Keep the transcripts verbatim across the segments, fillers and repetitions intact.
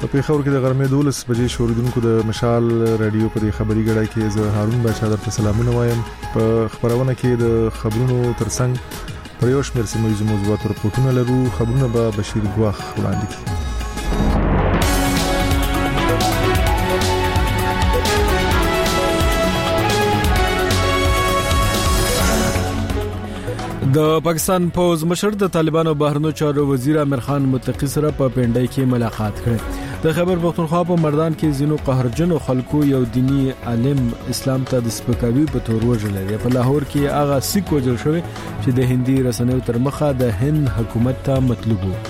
په پیښور کې د غرمې دولس بجې شوریدونکو د مشال رادیو په خبري غړای کې زه هارون بچا درته سلامونه وایم. په خبرونه کې د خبرونو ترڅنګ پر یو شمېر سیمه موضوعات راپورټونه لرو. خبرونه به بشیر ګواخ وړاندې کړي. د پاکستان پوز مشر د طالبانو بهرنیو چارو وزیر امیر خان متقی سره په پنډای کې ملاقات کړې. د خیبر پختونخوا په مردان کې زینو قهرجنو خلکو یو دینی عالم اسلام ته د سپکاوي په تور وژل. په لاهور کې هغه سیک وژل شوی چې د هندي رسنیو تر مخه د هند حکومت ته مطلوب وو.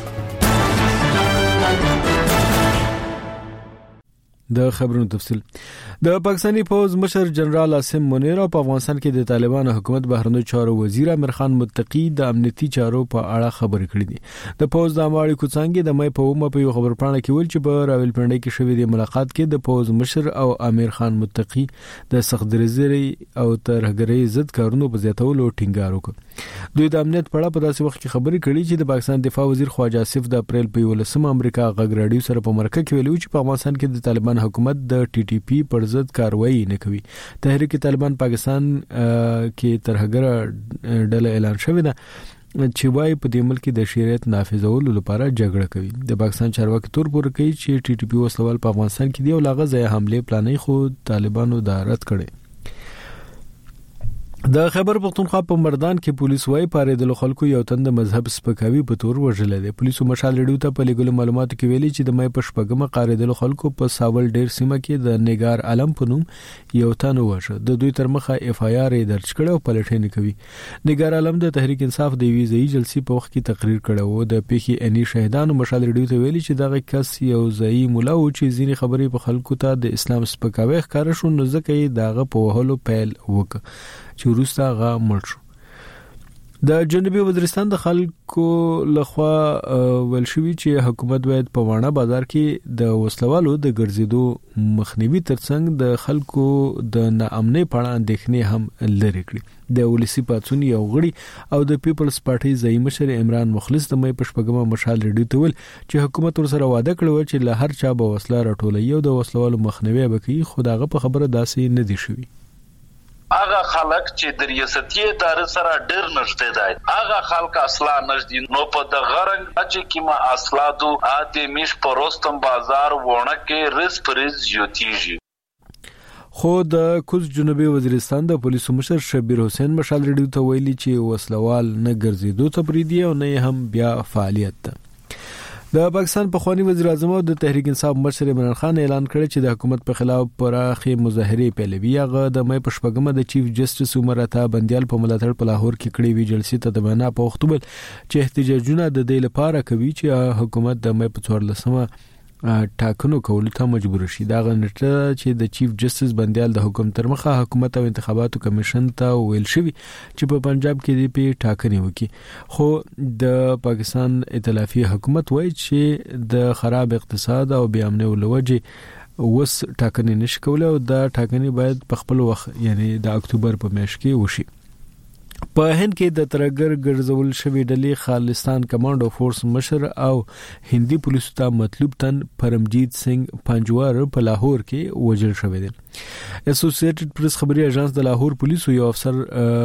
د خبرونو تفصیل. د پاکستانی پوز مشر جنرال عاصم منیر په افغانستان کې د طالبانو حکومت بهرنیو چارو وزیر امیر خان متقی د امنیتي چارو په اړه خبرې کړې دي. د پوز د اماړي کوڅنګ د مې په ومه په یو خبر پاڼه کې ویل چې په راولپنډي کې شوې د ملاقات کې د پوز مشر او امیر خان متقی د سخت درزري او ترهګرۍ ضد کارونو په زیاتولو ټینګار وکړ. دوی د امنیت په اړه په داسې وخت کې خبرې کړې چې د پاکستان دفاع وزیر خواجه آصف د اپریل په یولسمه امریکا غږ رادیو سره په مرکه کې ویلي چې په افغانستان کې د طالبان حکومت د ټي ټي پی پر ضد کاروایی نه کوي. تحریک طالبان پاکستان کې ترهګر ډله اعلان شوې ده چې وايي په دې ملک د شریعت نافذولو لپاره جګړه کوي. د پاکستان چارواکي تور پور کوي چې ټي ټي پی وسلوال په افغانستان کې دی او لاغه ځای حمله پلانې خو طالبانو دا رد کړي. د خیبر پختونخوا په مردان کې پولیس وايي پاریدل خلکو یو تند مذهب سپکاوي په تور وژل دي. پولیسو مشال ریډیو ته په لګول معلوماتو کې ویلي چې د مې په شپږمه قاریدل خلکو په ساول ډیر سیمه کې د نګار عالم په نوم یو تن وژه. د دوی تر مخه اف آی آر درج کړو او پلټنې کوي. نګار عالم د تحریک انصاف د ویزې جلسې په وخت کې تقریر کړو. د پیخي اني شهیدانو مشال ریډیو ته ویلي چې دغه کس یو ځای مولا او چې ځینې خبرې په خلکو ته د اسلام سپکاوي ښکار شو نو ځکه یې داغه په وهلو پیل وکړ چې وروسته هغه مړ شو. د جنوبي وزیرستان د خلکو لخوا ول شوی چې حکومت باید په وانه بازار کې د وسلوالو د ګرځېدو مخنیوي ترڅنګ د خلکو د ناامنۍ په اړه اندېښنې هم لري کړي. د ولسی پاتون یو غړي او د پیپلز پارټي ځای مشر عمران مخلص د مې پښپګم مشال ریډیو ته ویل چې حکومت ورسره وعده کړو چې له هر چا به وسله راټولوي او د وسلوالو مخنیوي وکړي. خو داغه په خبره داسې نه دي شوی. هغه خلک چې د ریاستي ادارې سره ډېر نږدې دي هغه خلک اصلا نږدې نو په د غرنګ چې کیما اصلادو اته میش پروستم بازار ونه کې رس پرز یوتیږي. خو د کوز جنوبي وزیرستان د پولیسو مشر شبیر حسین مشال ریډیو ته ویلي چې وسلوال نه ګرځېدو ته پریدي او نه هم بیا فعالیت ده. د پاکستان په خواني وزیر اعظم او د تحریک انصاف مشر عمران خان اعلان کړی چې د حکومت په خلاف پراخې مظاهرې پیلوي. هغه د مې په شپږمه د چیف جسټس عمر عطا بندیال په ملاتړ په لاهور کې کړې وی جلسې ته د معنا په وخت چې احتجاجونه د دې لپاره کوي چې حکومت د مې په څوارلسمه ټاکنو کولو ته مجبور شي. دا غنټه چې د چیف جسټس بندیال د حکومت تر مخه حکومت او انتخاباتو کمیشن ته ویل شوی چې په پنجاب کې دی په ټاکنې وکي. خو د پاکستان ائتلافي حکومت وایي چې د خراب اقتصاد او بې امنۍ ولوجه وس ټاکنې نشي کولای او دا ټاکنې باید په خپل وخت یعنی د اکتوبر په میاشت کې وشي. په هند کې د ترګر ګرځول شوی ډلې خالستان کمانډو فورس مشر او هندي پولیسو ته مطلوب تن پرمجیت سنگ پنجوار په لاهور کې وژل شوی دی. اسوسییټډ پریس خبري اژانس د لاهور پولیسو یو افسر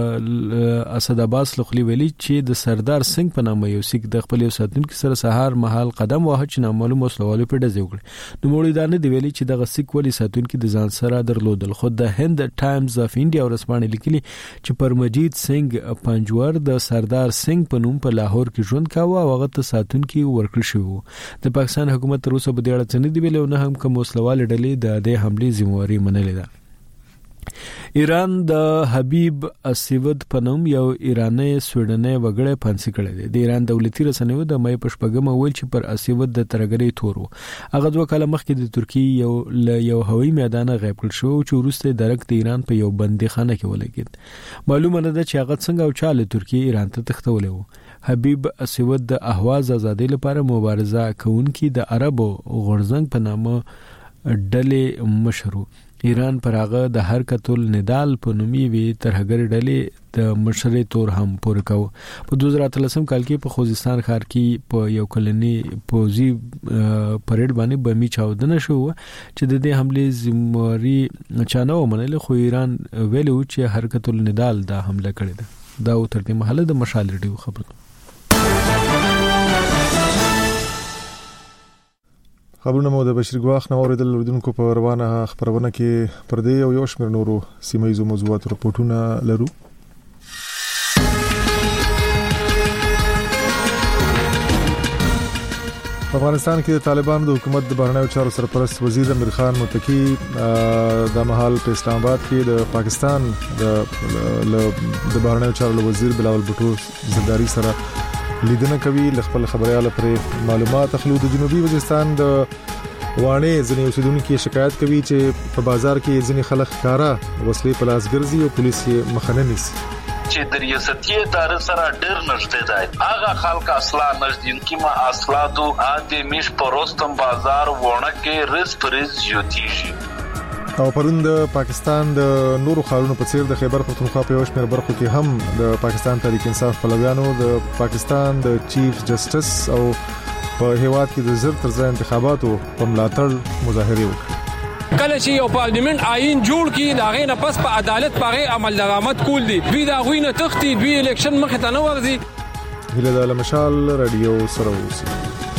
اسد عباس لخلی ویلي چې د سردار سنگ په نامه یو سیک د خپل یو ساتونکو سره سهار مهال قدم واه چې نامعلوم وسلوالو په ډزې وکړي. نو موږ دا نه دی ویلي چې دغه سیک ولی ساتونکو د ځان سره درلودل. خو د هند ټایمز اف انډیا ورسپانې لیکلي چې پرمجیت سنگ پنجوار د سردار سنگ په نوم په لاهور کې ژوند کاوه او هغه ته ساتونکو ورکړل شو. د پاکستان حکومت تر اوسه په دې اړه څه نه دی ویلي او نه هم کوم وسلوال ډلې د دې حمله ذمہواری منلې ده. ایران د حبیب اسود په نوم یو ایرانی سویډنۍ وګړی پانسي کړی دی. د ایران دولتي رسنیو د مې په شپږمه ویل چې پر اسود د ترګرۍ تور و. هغه دوه کاله مخکې د ترکیې یو ل یو هوایي میدان غیب کړ شو چې وروسته درک د ایران په یو بندیخانه کې ولګید. معلومه نه ده چې هغه څنګه او چاله ترکیې ایران ته تښتولې و. حبیب اسود د اهواز ازادۍ لپاره مبارزه کوونکی د عربو غورزنګ په نامه ډلې مشر. ایران پر هغه د حرکت الندال په نومي وی ترهګر ډلې د مشرۍ تور هم پوره کاوه. په دوه زره اتلسم کال کې په خوزستان ښار کې په یو کلنی پوزي پریډ باندې بمي چاودنه شو چې د دې حمله ذمہواری چانه ومنله، خو ایران ویلو چې حرکت النضال دا حمله کړې ده. دا تر دې محله د مشال ریډیو خبره خبرونه مو د بشیر ګواخ نو اوریدل اردوونکو په روانه خبرونه کې پر دې او یو شمېر نورو سیمایي موضوعات راپورټونه لرو. په افغانستان کې د طالبانو د حکومت د بهرنیو چارو سرپرست وزیر امیر خان متقی د محل په اسلام آباد کې د پاکستان د د بهرنیو چارو وزیر بلاول بوټو زرداری سره لیدنه کوي. خپل خبريال پر معلومات اخلو. د جنوبي وزیرستان د وانه ځنې اوسیدونکو شکایت کوي چې په بازار کې ځنې خلک ښکارا وسلې په لاس ګرځي او پولیس یې مخه نه نیسي. چې د ریاستي ادارې سره ډېر نږدې دی. هغه خلک اصلا نږدې کی ما اصلادو اته میش پروستم بازار ونه کې رس پرز جوتیږي. او پروند پاکستان د نورو خارونو په څیر د خیبر پختونخوا په یو شمېر برخو کې هم د پاکستان تحریک انصاف پلویانو د پاکستان د چیف جسټس او په هیواد کې د زر تر ځای انتخاباتو په ملاتړ مظاهره وکړه. کله چې یو پارلیمنت آئین جوړ کړي دا غي نه پس په عدالت پاره عمل درآمد کول دي. دوی دا غوي نه تختی دوی الیکشن مخه ته نه ورځي. هله د مشال رادیو سره اوسئ.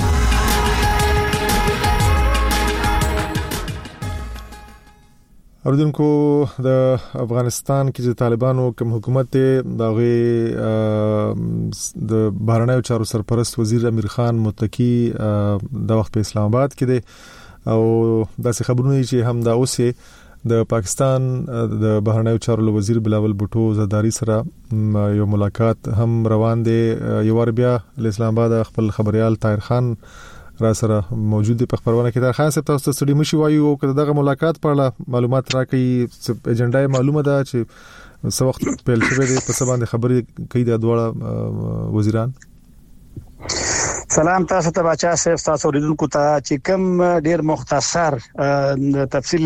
اردوونکو د افغانستان کې چې طالبانو کوم حکومت ته دغه د بهرنیو چارو سرپرست وزیر امیر خان متقی د وخت په اسلام آباد کې دی او داسې خبرونه چې هم دا اوسه د پاکستان د بهرنیو چارو وزیر بلاول بوټو زرداری سره یو ملاقات هم روان دی. یو ور بیا د اسلام آباد خپل خبريال طاهر خان را سره موجود دی په خبرونه کې. در خان صاحب تاسو ته سړي مشي وایو کله دغه ملاقات پر معلومات راکړي ایجنډا معلومه ده چې څو وخت پیل شوی دی په سبا باندې خبرې کوي د دواړه وزیران. سلام تاسو ته بچا صاحب تاسو ورېدونکو ته چې کوم ډیر مختصر تفصیل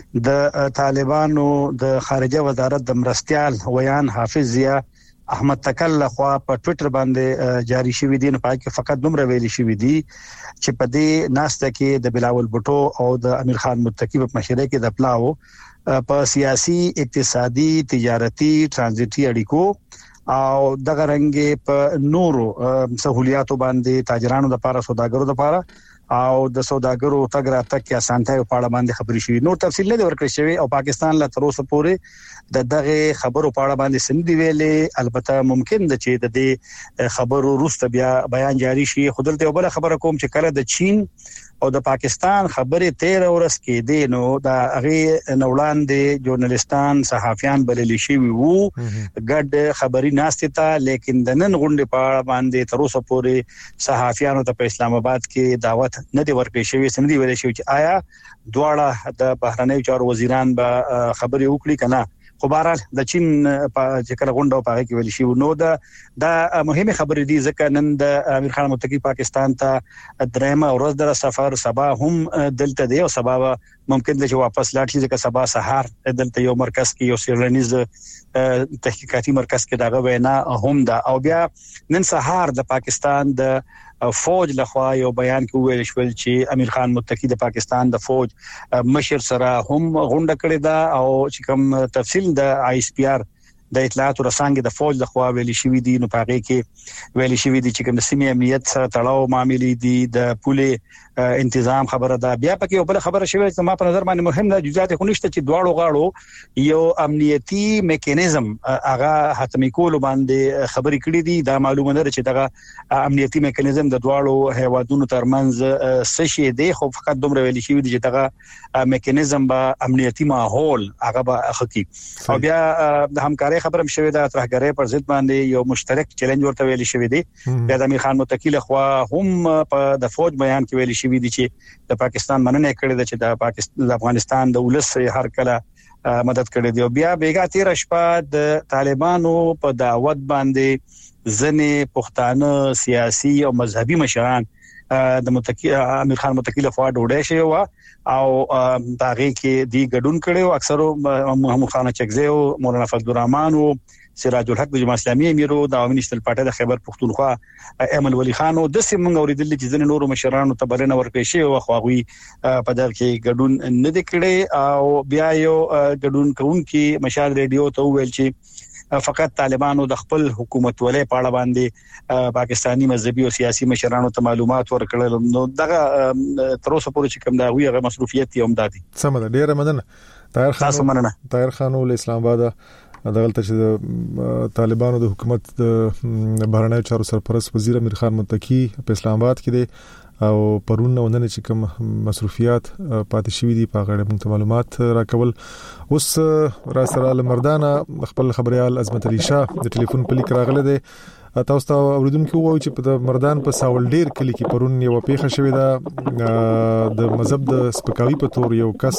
د طالبانو د خارجه وزارت د مرستيال ویان حافظ ضیا احمد تکل خو په ټوئیټر باندې جاری شوی دی. نو پای کې فقط دومره ویلي شوی دی چې په دې ناسته کې د بلاول بوټو او د امیر خان متقی په مشوره کې د پلاو په سیاسي اقتصادي تجارتي ترانزیټي اړیکو او دغه رنګ په نورو سہولیاتو باندې تاجرانو لپاره سوداګرو لپاره او د سوداګرو تګ راتګ کې اسانتیا په اړه باندې خبرې شوې. نو تفصیل نه ورکړل شوی او پاکستان لا تر اوسه پورې د دغه خبرو په اړه باندې سندې ویلې. البته ممکن ده چې د دې خبرو وروسته بیا بیان جاری شي. خودلته یو بل خبره کوم چې کله د چین او د پاکستان خبرې تیر ورس کې دي نو دا هغه نوړان دي ژورنالستان صحافیان بلل شي وو ګډ خبري ناشته تا لیکن د نن غونډې په باندې تر اوسه پورې صحافیانو ته په اسلام آباد کې دعوت نه دی ورکړی شوی. سندې ویل شوی چې آیا دواړه د بهرنیو چارو وزیران به خبرې وکړي کنه. خو بهرحال د چین په ذکر غونډه په کې ویل شي نو دا د مهمه خبرې دي ځکه نن د امیر خان متقی پاکستان ته درېمه ورځ در سفر سبا هم دلته دی او سبا ممکن ده چې واپس لاړ شي ځکه سبا سهار دلته یو مرکز کې یو سیرلنیز تحقیقاتي مرکز کې دغه وینا هم ده. او بیا نن سهار د پاکستان د فوج لخوا یو بیان کې ویل شو چې امیر خان متقی د پاکستان د فوج مشر سره هم غونډه کړې ده او چې کوم تفصیل د آی اس پی آر د اطلاعات رسانګ د فوج لخوا ویل شوی دي. نو پاره کې ویل شوی دي چې کوم سیمه امنیت سره تړاو معاملې دي د پوله انتظام خبره ده. بیا پکې یو بل خبره شوی چې ما په نظر باندې مهم ده جزئیات خو نشته چې دواړو غاړو یو امنیتي میکانیزم هغه حتمی کول باندې خبرې کړې دي. دا معلومه ده چې دغه امنیتي میکانیزم د دواړو هیوادونو ترمنځ سشي دی خو فقط دومره ویل شوی دي چې دغه میکانیزم به امنیتي ماحول هغه به حقيقي او بیا د همکارۍ خبرم شوی ده ترهګرۍ پر ضد باندې یو مشترک چیلنج ورته ویل شوی دی. بیا د امیر خان متقی له خوا هم په د فوج بیان کې ویل شوی دی چې د پاکستان مننه کړې ده چې د پاکستان د افغانستان د ولس هر کله مدد کړې دی. بیا بیګا تیر شپه د طالبانو په دعوت باندې ځنې پښتانه سیاسي او مذهبي مشران د متکی امیر خان متکی له خوا ډوډۍ شوی و او باغې کې دی ګډون کړو اکثرو محمد خان چکزی او مولانا فضل الرحمن او سراج الحق د جماعت اسلامي امیرو د عوامي نشتل پارټي د خیبر پختونخوا ایمل ولی خان او د سیمنګ اوریدل چې ځنه نورو مشرانو ته بلنه ورکړي شي او خواغوي په دغه کې ګډون نه د کړي او بیا یو ګډون کوونکی مشال ریډیو ته ویل چې فقط طالبانو د خپل حکومت ولې پاړه باندې پاکستانی مذهبي او سیاسي مشرانو ته معلومات ورکړل نو دغه تر اوسه پورې چې کوم دا وی هغه مصروفیت یې هم دادي سم ده ډیره مننه طاهر خان تاسو مننه طاهر خان ول اسلام آباد دغلته چې د طالبانو د حکومت د بهرنیو چارو سرپرست وزیر امیر خان متکی په اسلام آباد کې دی او پرونه وننه چې کوم مصروفیات پاتې شوې دي په غړې موږ معلومات راکول اوس را سره لمردانه خپل خبريال عظمت علي شاه د ټلیفون په لیک راغله دی تاسو ته اوریدونکو وایي چې په مردان په ساول ډیر کلی کې پرون یو پیښه شوې ده د مذهب د سپکاوي په تور یو کس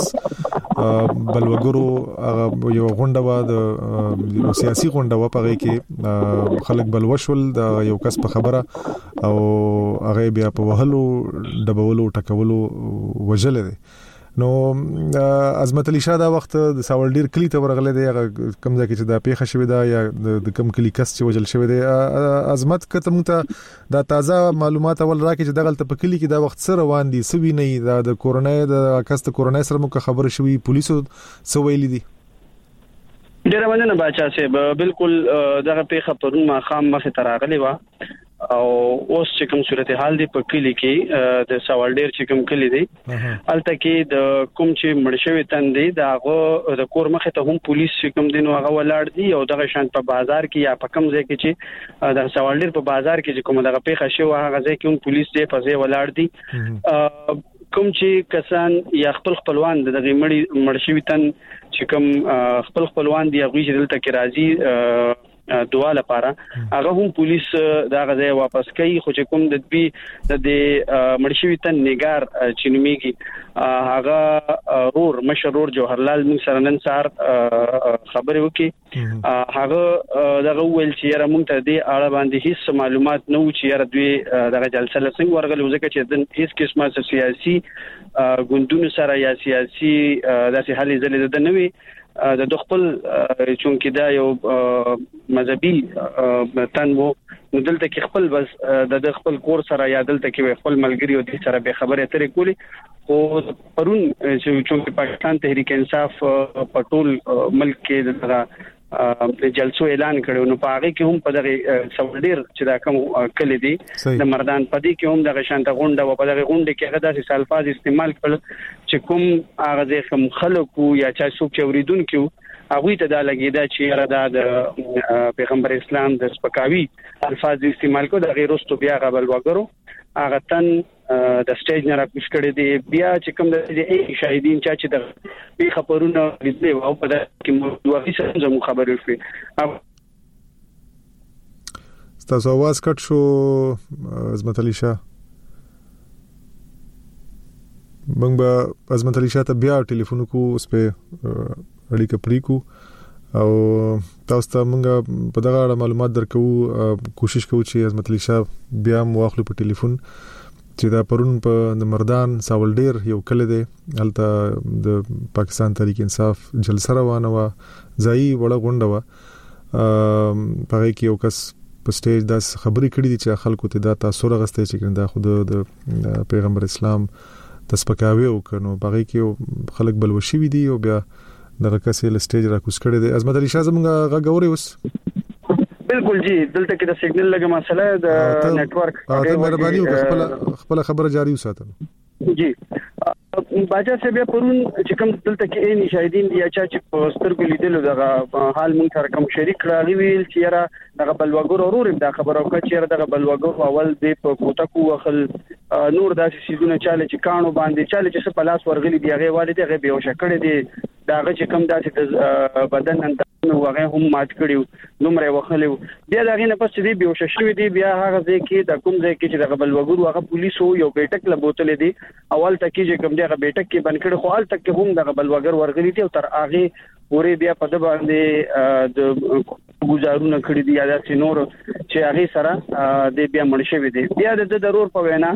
بلوګرو یو غونډه و د سیاسي غونډه و په کې خلک بلوشول د یو کس په خبره او هغه بیا په وهلو دبولو ټکولو وجل دي نو عظمت علي شاه دا وخت د ساول ډیر کلی ته ورغله دی کم ځکه چې دا پیښه شوې ده یا د کم کلی کس چې وجل شوې ده عظمت کته مونږ دا تازه معلومات ول راکې چې دغه په کلی کې دا وخت سره روان دي سوي نه دا د کورونا د کس د کورونا سره مو خبر شوې پولیسو سویل دي ډیره مننه باچا صاحب بالکل دغه پیښه پرون ما خام مخه تراغلی و او اوس چې کوم صورتحال دی په کلی کې د سوال ډیر چې کوم کلی دی الته کې د کوم چې مرشوي تندې داغه د کور مخه ته هم پولیس چې کوم دین هغه ولاړ دي او دغه شان په بازار کې یا په کوم ځای کې چې د سوال ډیر په بازار کې چې کوم دغه پیښه شو هغه ځای کې هم پولیس دې په ځای ولاړ دي کوم چې کسان یا خپل خپلوان دغه مړی مرشوي تن چې کوم خپل خپلوان دی هغه چې دلته کې راځي دوا لپاره هغه هم پولیس دا غځي واپس کوي خو چې کوم د دې د مرشوي تن نگار چینمیږي هغه رور مشرور جوهرلال موږ سره نن سهار خبرې وکړي هغه دغه ویل چې یاره موږ ته دې اړه باندې هیڅ معلومات نه و چې یاره دوی دغه جلسه لسنګ ورغلي ځکه چې د هیڅ قسمه سیاسي ګوندونو سره یا سیاسي داسې حالې ځلې ده نه وي د خپل چونکی دا یو مذهبي تن وو نو دلته کې خپل بس د خپل کور سره یا دلته کې خپل ملګری او د سره به خبره ترې کولی او پرون چې چونکی پاکستان تحریک انصاف پټول ملک کې دغه د جلسو اعلان کړو نو په هغه کې هم په دغه سوالډیر چې دا کوم کلی دي د مردان پدې کې هم دغه شانته غونډه او په دغه غونډه کې هغه داسې الفاظ استعمال کړل چې کوم هغه ځکه خلکو یا چا څوک چې اوریدونکو هغه ته دا لګیدا چې را د پیغمبر اسلام د سپکاوي الفاظ استعمال کو د غیرستو بیا غبل وګرو هغه تن د سټیج نه راکوش کړي دي بیا چې کوم د شاهدین چا چې د بي خبرونه لیدل او په دغه کې موضوعي څه خبرې شوې تاسو आवाज کټ شو عظمت علي شاه موږ به عظمت علي شاه ته بیا ټلیفون کو اوس په اړیکه پری کو او تاسو ته موږ په دغه اړه معلومات درکو کوشش کوو چې عظمت علي شاه بیا مو واخلو په ټلیفون چې دا پرون په مردان ساول ډیر یو کله دی هلته د پاکستان تحریک انصاف جلسه روانه و ځای وړه غونډه و په کې یو کس په سټیج داس خبرې کړې دي چې خلکو ته دا تاسو راغستې چې دا خود د پیغمبر اسلام تسپکاوي او کنو په کې خلک بلوشي وي دي او بیا دغه کسې ل سټیج را کوس کړی دی عظمت علي شاه زموږ غاوري اوس بالکل جی دلته کې د سیګنل لګه مسله د نت ورک ته مهرباني وکړه خپل خپل خبره جاری وساتئ جی باچا صاحب پرون چې کوم دلته کې ان شاهدین یا چا چې پوسټر کې لیدل دغه حال مونږ سره کوم شریک راغلی ویل چې را دغه بلوګور اورور دا خبره او چې دغه بلوګور اول د کوټه کو وخل نور داسې سيزونه چاله چې کانو باندې چاله چې په لاس ورغلي دی هغه والد هغه به وشکړي دي داغه چې کوم داسې بدن نن هغه هم مات کړیو نمره وخلو بیا دغه نه پس دی به وششوي دی بیا هغه ځکه چې د کوم ځای کې چې دغه بلوګور هغه پولیسو یو بیٹک له بوتل دی اول تکي چې کوم دغه بیٹک کې بن کړي خو ال تک هم دغه بلوګر ورغلي دي او تر هغه پورې بیا په د باندې د گزارونه کړی دي یا د نور چې هغه سره د بیا مرشوي دي بیا د ضرور په وینا چې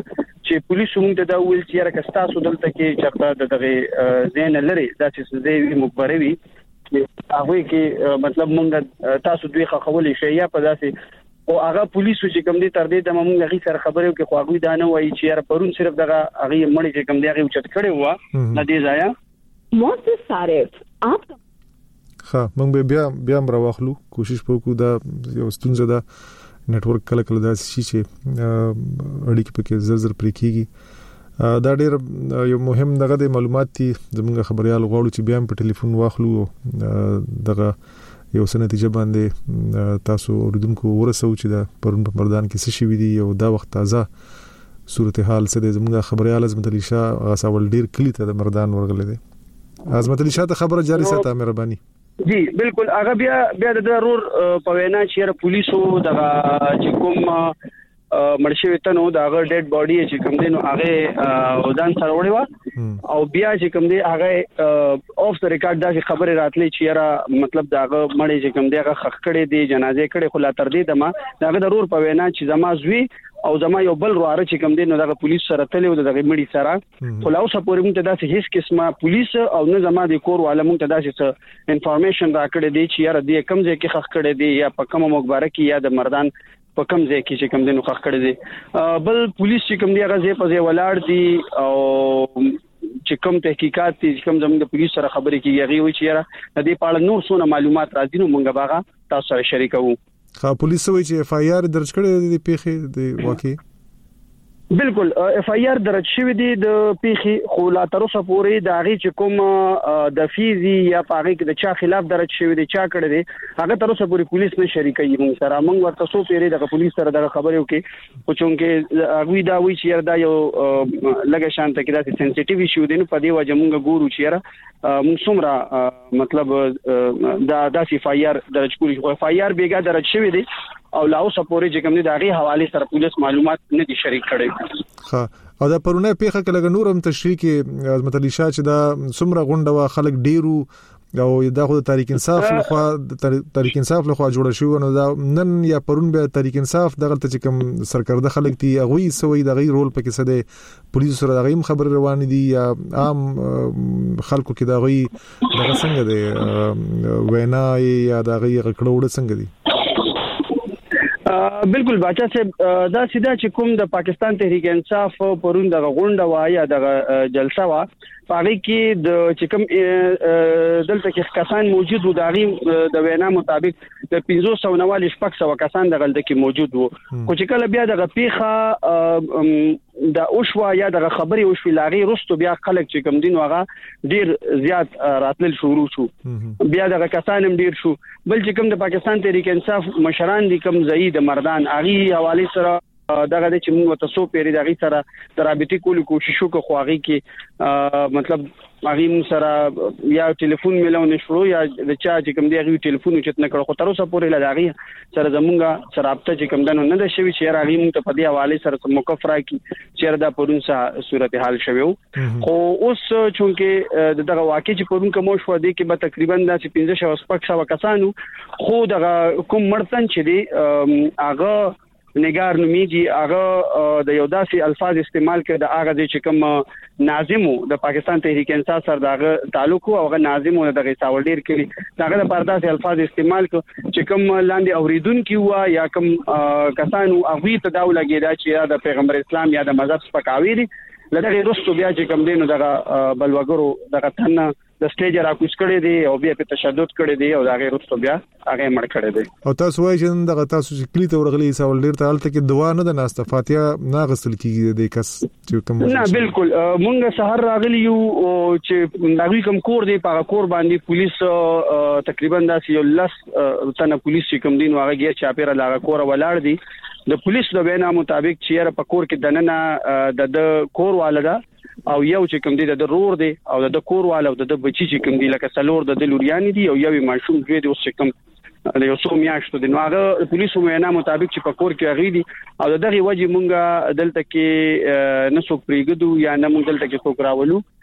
چې پولیسو موږ ته دا ویل چې را کستا سو دلته کې چرته دغه زین لري دا چې زې مخبروي هغه کې مطلب موږ تاسو دوی خولې شي یا په داسې او هغه پولیسو چې کوم دي تر دې د موږ غي سره خبرو کې خو هغه دا نه وایي چې را پرون صرف دغه هغه مړی چې کوم دی هغه چت کړي و نه دی ځایا مو صارف اپ ها موږ بیا بیا راوخلو کوشش وکړو دا یو ستونزه ده نتورک کله کله دا شي چې اړیکې پکې زر زر پرې کیږي دا ډېر یو مهم دغه د معلومات دي زموږ خبريال غواړو چې بیا په ټلیفون واخلو دغه یو څه نتیجه باندې تاسو اوریدونکو ورسو چې دا پرون په مردان کې څه شي وي او دا وخت تازه صورتحال څه د زموږ خبريال عظمت علي شاه غاساول ډېر کلی ته د مردان ورغلې دي عظمت علي شاه ته خبره جاري ساته مهرباني جی بالکل هغه بیا بیا د ضرور په وینا چې پولیسو دغه چې کوم مرشي وتنو دغه ډیډ باډي چې کوم دینو هغه ودان سره وړي وا او بیا چې کوم دی هغه اف د ریکارډ دا خبره راتلې چې یاره مطلب دغه مړی چې کوم دی هغه خخ کړي دي جنازه کړي خو لا تر دې دمه دغه ضرور په وینا چې زما زوی او زما یو بل واره چې کوم دي نو دغه پولیس سره تللی و دغه مړی سره خو لا اوسه پورې موږ ته داسې هیڅ قسمه پولیس او نه زما د کور والا موږ ته داسې انفارمیشن راکړی دی چې یاره دې کم ځای کې خخ کړي دي یا په کومه مقبره کې یا د مردان په کم ځای کې چې کوم دي نو خخ کړي دي بل پولیس چې کوم دی هغه ځای په ځای ولاړ دي او چې کوم تحقیقات دي چې کوم زموږ د پولیس سره خبرې کیږي هغه وی چې یاره د دې په اړه نور څونه معلومات راځي نو موږ باغه تاسو سره شریکو خا پولیس وایي چې اف آی آر درج کړی دی پیخي د واقع بالکل اف آی آر درج شوی دی د پیخي خو لا تر اوسه پورې د هغه چې کوم د فیزي یا پاغي کې د چا خلاف درج شوی دی چا کړی دی هغه تر اوسه پورې پولیس نه شریکي موږ سره موږ ورته سو پیری د پولیس سره د خبرو کې خو چونکه هغه دا وی چې دا یو لګه شانته کې دا سنسټیو شو دی نو په دې وجه موږ ګورو چې موږ څومره مطلب دا د اف آی آر درج کولی خو اف آی آر بیګه درج شوی دی او لا اوسه پورې چې کوم دي دغه حواله سره پولیس معلومات نه دي شریک کړي ها او دا پرونه پیخه کله نورم تشریح کې عظمت علي شاه چې دا سمره غونډه وا خلک ډیرو او دا خو د تحریک انصاف لخوا تحریک انصاف لخوا جوړ شو نو دا نن یا پرون به تحریک انصاف دغه چې کوم سرکرده خلک دي هغه سوي دغه رول پکې څه دي پولیس سره دغه خبر روان دي یا عام خلکو کې دغه دغه څنګه دي وینا یا دغه غکړوړ څنګه دي بالکل باچا صاحب دا سیده چې کوم د پاکستان تحریک انصاف پرون د غونډه وا یا د جلسه وا پاره کې د چې کوم دلته کې کسان موجود وو د د وینا مطابق د پنځه سوه نوي شپږ سوه کسان د غلطه کې موجود وو خو چې کله بیا د پیخه د اوشوا یا د خبري اوشوي لاغي رستو بیا خلک چې کوم دین واغه ډیر زیات راتل شروع شو بیا د کسان هم ډیر شو بل چې کوم د پاکستان تحریک انصاف مشران دي کوم زید مردان اغي حواله سره دغه د چې موږ تاسو پیری دغه سره ترابطي کولو کوشش وکړو خو هغه کې مطلب هغه موږ سره یا ټلیفون ملونه شروع یا د چا چې کوم دی هغه ټلیفون چت نه کړو خو تر اوسه پورې لا هغه سره زمونږه سره رابطه چې کوم دنه نه د شوی چې هغه موږ ته په دې حواله سره موقف راکې چې دا پرون سره صورتحال شوی خو اوس چونکه دغه واقع چې پرون کوم شو دی کې به تقریبا د پنځه سوه شپږ سوه کسانو خو دغه کوم مرتن چې دی هغه نگار نومیږي هغه د یو داسې الفاظ استعمال کړي د هغه چې کوم ناظمو د پاکستان تحریک انصاف سره دغه تعلق او هغه ناظمو دغه ساول ډیر کړي دغه د پرداسي الفاظ استعمال کړي چې کوم لاندې اوریدونکو وا یا کوم کسانو هغه ته دا ولګیدا چې د پیغمبر اسلام یا د مذهب سپکاوی دي لدغه رستو بیا چې کوم دینو دغه بلوګرو دغه تنه د سټیج راکوس کړي دي او بیا په تشدد کړي دي او دغه رستو بیا هغه مړ کړي دي او تاسو وایئ چې دغه تاسو چې کلی ته ورغلي سوال ډیر ته حالت کې دوا نه د ناسته فاتحه نه غسل کیږي د کس چې کوم نه بالکل مونږ سحر راغلی یو چې ناوی کوم کور دی په کور باندې پولیس تقریبا داسې یو لس تنه پولیس کوم دین واغه چاپیره لاغه کور ولاړ دي د پولیس د وینا مطابق چې په کور کې دننه د کور والده او یو چې کوم دی د رور دی او د کور والو د بچی چې کوم دی لکه سلور د لوريان دي او یو ماشوم دوی د اوس کوم د یو څو میاشتو د نوغه پولیسو وینا مطابق چې په کور کې غړي دي او دغه وجه مونږه دلته کې نسو پریګدو یا نه مونږ دلته کې څوک راولو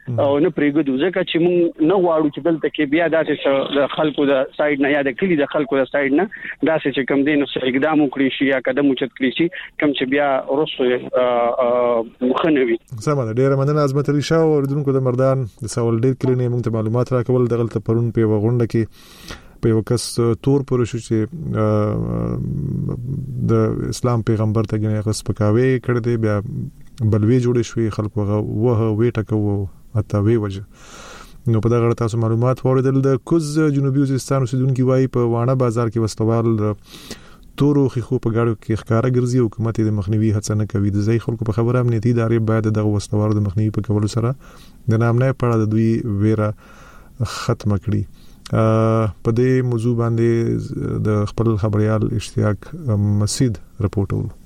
او نه پریګو ځکه چې موږ نه غواړو چې دلته کې بیا داسې د خلکو د سایډ نه یا د کلی د خلکو د سایډ نه داسې چې کم دین سره اقدام وکړي شي یا قدم اوچت کړي شي کوم چې بیا ورسره مخنوي. سمه ده. ډیره مننه عظمت علي شاه اوردونکو د مردان د سوال ډیر کلینې موږ ته معلومات راکول. دغه پرون په وغونډه کې په یو کس تور پر شو چې د اسلام پیغمبر ته غنې غس پکاوي کړ دې بیا بلوي جوړې شوې خلکو وه وې ټکو اته وی وجه. نو په دغه تاسو معلومات وروړل. د کوز جنوبي وزیرستان اوسیدونکو وايي په وانه بازار کې وسلوال تورو خيخو په غاړو کې ښکارا ګرځي او حکومت د مخنیوي هڅه نه کوي. د ځای خلکو په خبره امنیتي ادارې باید دغه وسلوال د مخنیوي په کولو سره د نامنه پړه د دوی ویره ختم کړي. په دې موضوع باندې د خپل خبريال اشتیاق مسعود رپورټ ورو.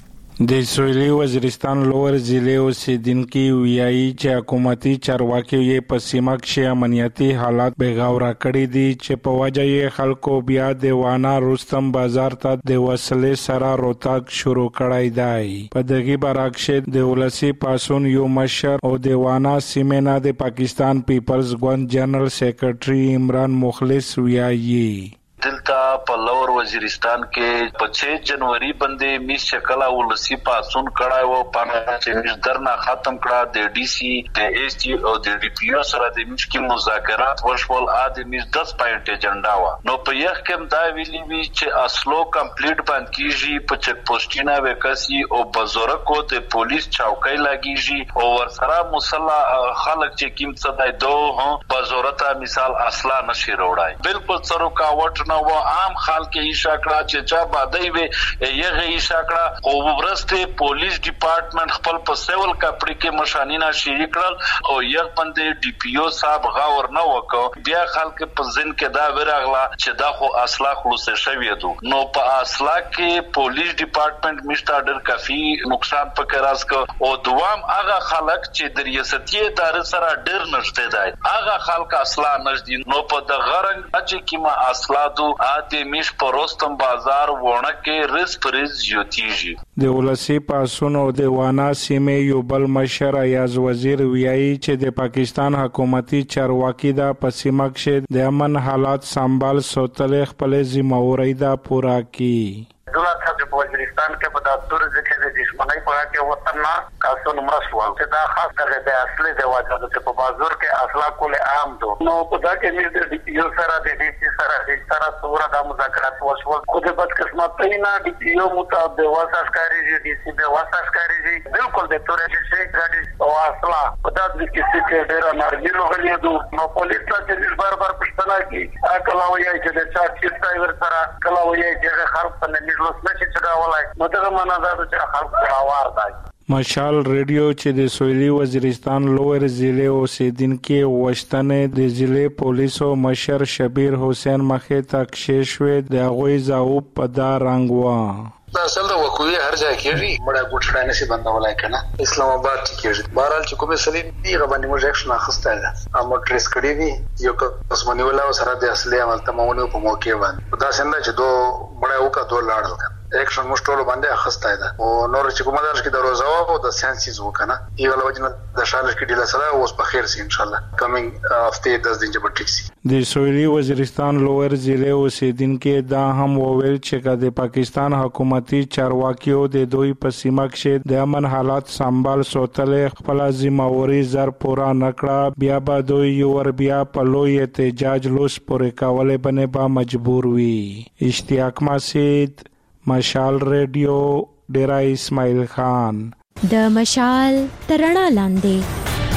د سویلي وزیرستان لوړ ضلع اوسیدونکو ویایي چې حکومتي چارواکي یې په سیمه کې امنیتي حالات بغاوره کړی دي چې په وجه یې خلکو بیا د وانا رستم بازار ته د وسلې سره روتاک شروع کړی دی. په دغه برعکس د ولسی پاسون یو مشر او د وانا سیمه د پاکستان پیپلز ګوند جنرال سیکریټري عمران مخلص ویایي دلته په لور وزیرستان کې په چھ جنوري باندې میس شکلا ولسی پاسون کړای وو پانه چې میس درنا ختم کړه د ډي سي د ایس ټي او د ډي پی او سره د میس کې مذاکرات وشول. ا د میس دس پاینټ ایجنډا و. نو په یخ کې دا ویلي وی چې اصلو کمپلیټ باندې کیږي په چک پوسټینا وکاسي او بزرګو ته پولیس چوکۍ لګیږي او ورسره مصلا خلک چې کیم صدای دوه بزرګه مثال اصلا نشي وروړای. بالکل سره کاوټ و عام خال کې ایشا کړه چې چا باندې وي یغه ایشا کړه او ورسته پولیس ډپارټمنټ خپل په سیول کپړې کې مشانینا شریک کړل او یغ باندې ډي پی او صاحب غاور نه وکړ. بیا خلک په ځین کې دا ورغلا چې دا خو اصلاح خلوص شوی دو. نو په اصلاح کې پولیس ډپارټمنټ مشته ډر کافي نقصان پکې راز کو او دوام هغه خلک چې د ریاستي ادارې سره ډر نشته دی هغه خلک اصلاح نشدي. نو په د غرنګ چې کیما اصلاح آتی میش پروستم بازار وونه کې رس پرز یوتیږي. د ولسی پاسون او د وانا سیمه یو بل مشر ایاز وزیر ویایي چې د پاکستان حکومتي چارواکي دا پسیمه کې د امن حالات سنبال سوتل خپل ذمہواری دا پورا کی. دولت څخه په وزیرستان کې په داتور ځکه د دښمنۍ په اړه کې وطن نه تاسو نمبر شوال چې دا خاص دغه د اصلي د واجب چې په بازار کې اصلا کول عام دو. نو په دا کې مې د ډي پی او سره د ډي سي سره د سره سوره د مذاکرات وشول. خو د بد قسمت نه ډي پی او مطابق د واساسکاري ډي سي د واساسکاري بالکل د تورې شي ګاډي او اصلا په دا د کې چې ډېر نارمي لغلي دو. نو پولیس ته بار بار پښتنه کې اکلا وایي چې د چا چې ډرایور سره کلا وایي چې خلک په نړۍ مشال ریډیو چې د سویلي وزیرستان لوړ ضلع اوسیدونکو وشتنه د ضلع پولیسو مشر شبیر حسین مخه تک شوي د غوي زاو په دا رنگوا. دا اصل د وقوعي هر ځای کېږي مړه ګوټړای نشي بندولای کنه. اسلام آباد کېږي بهرحال چې کومه سلیم دی غوښنه موږ اکشن اخسته ده اما ټریس کړی دی یو قسمونی ولا سره د اصلي عمل تمامونه په موقع باندې دا څنګه چې دو مړه وکړه دوه لاړل اکشن مشټولو باندې اخسته ده او نور چې کومه درش کې دروازه او د ساينسز وکنه یو لوجنه د شالش کې ډیله سره اوس په خیر سي ان شاء الله کمینګ هفته دس دن چې بټیکسي. د سویلي وزیرستان لوړ ضلع اوسیدونکو دا هم وویل چې د پاکستان حکومتي چارواکیو د دوی په سیمه کې د امن حالات سنبال سوتل خپل ذمہواری زر پورا نکړه بیا به دوی ور بیا په لوی احتجاج لوس پورې کولې باندې با مجبور وي. اشتیاق مسعود مشال ریډیو ډیرا اسماعیل خان. د مشال ترنا لاندې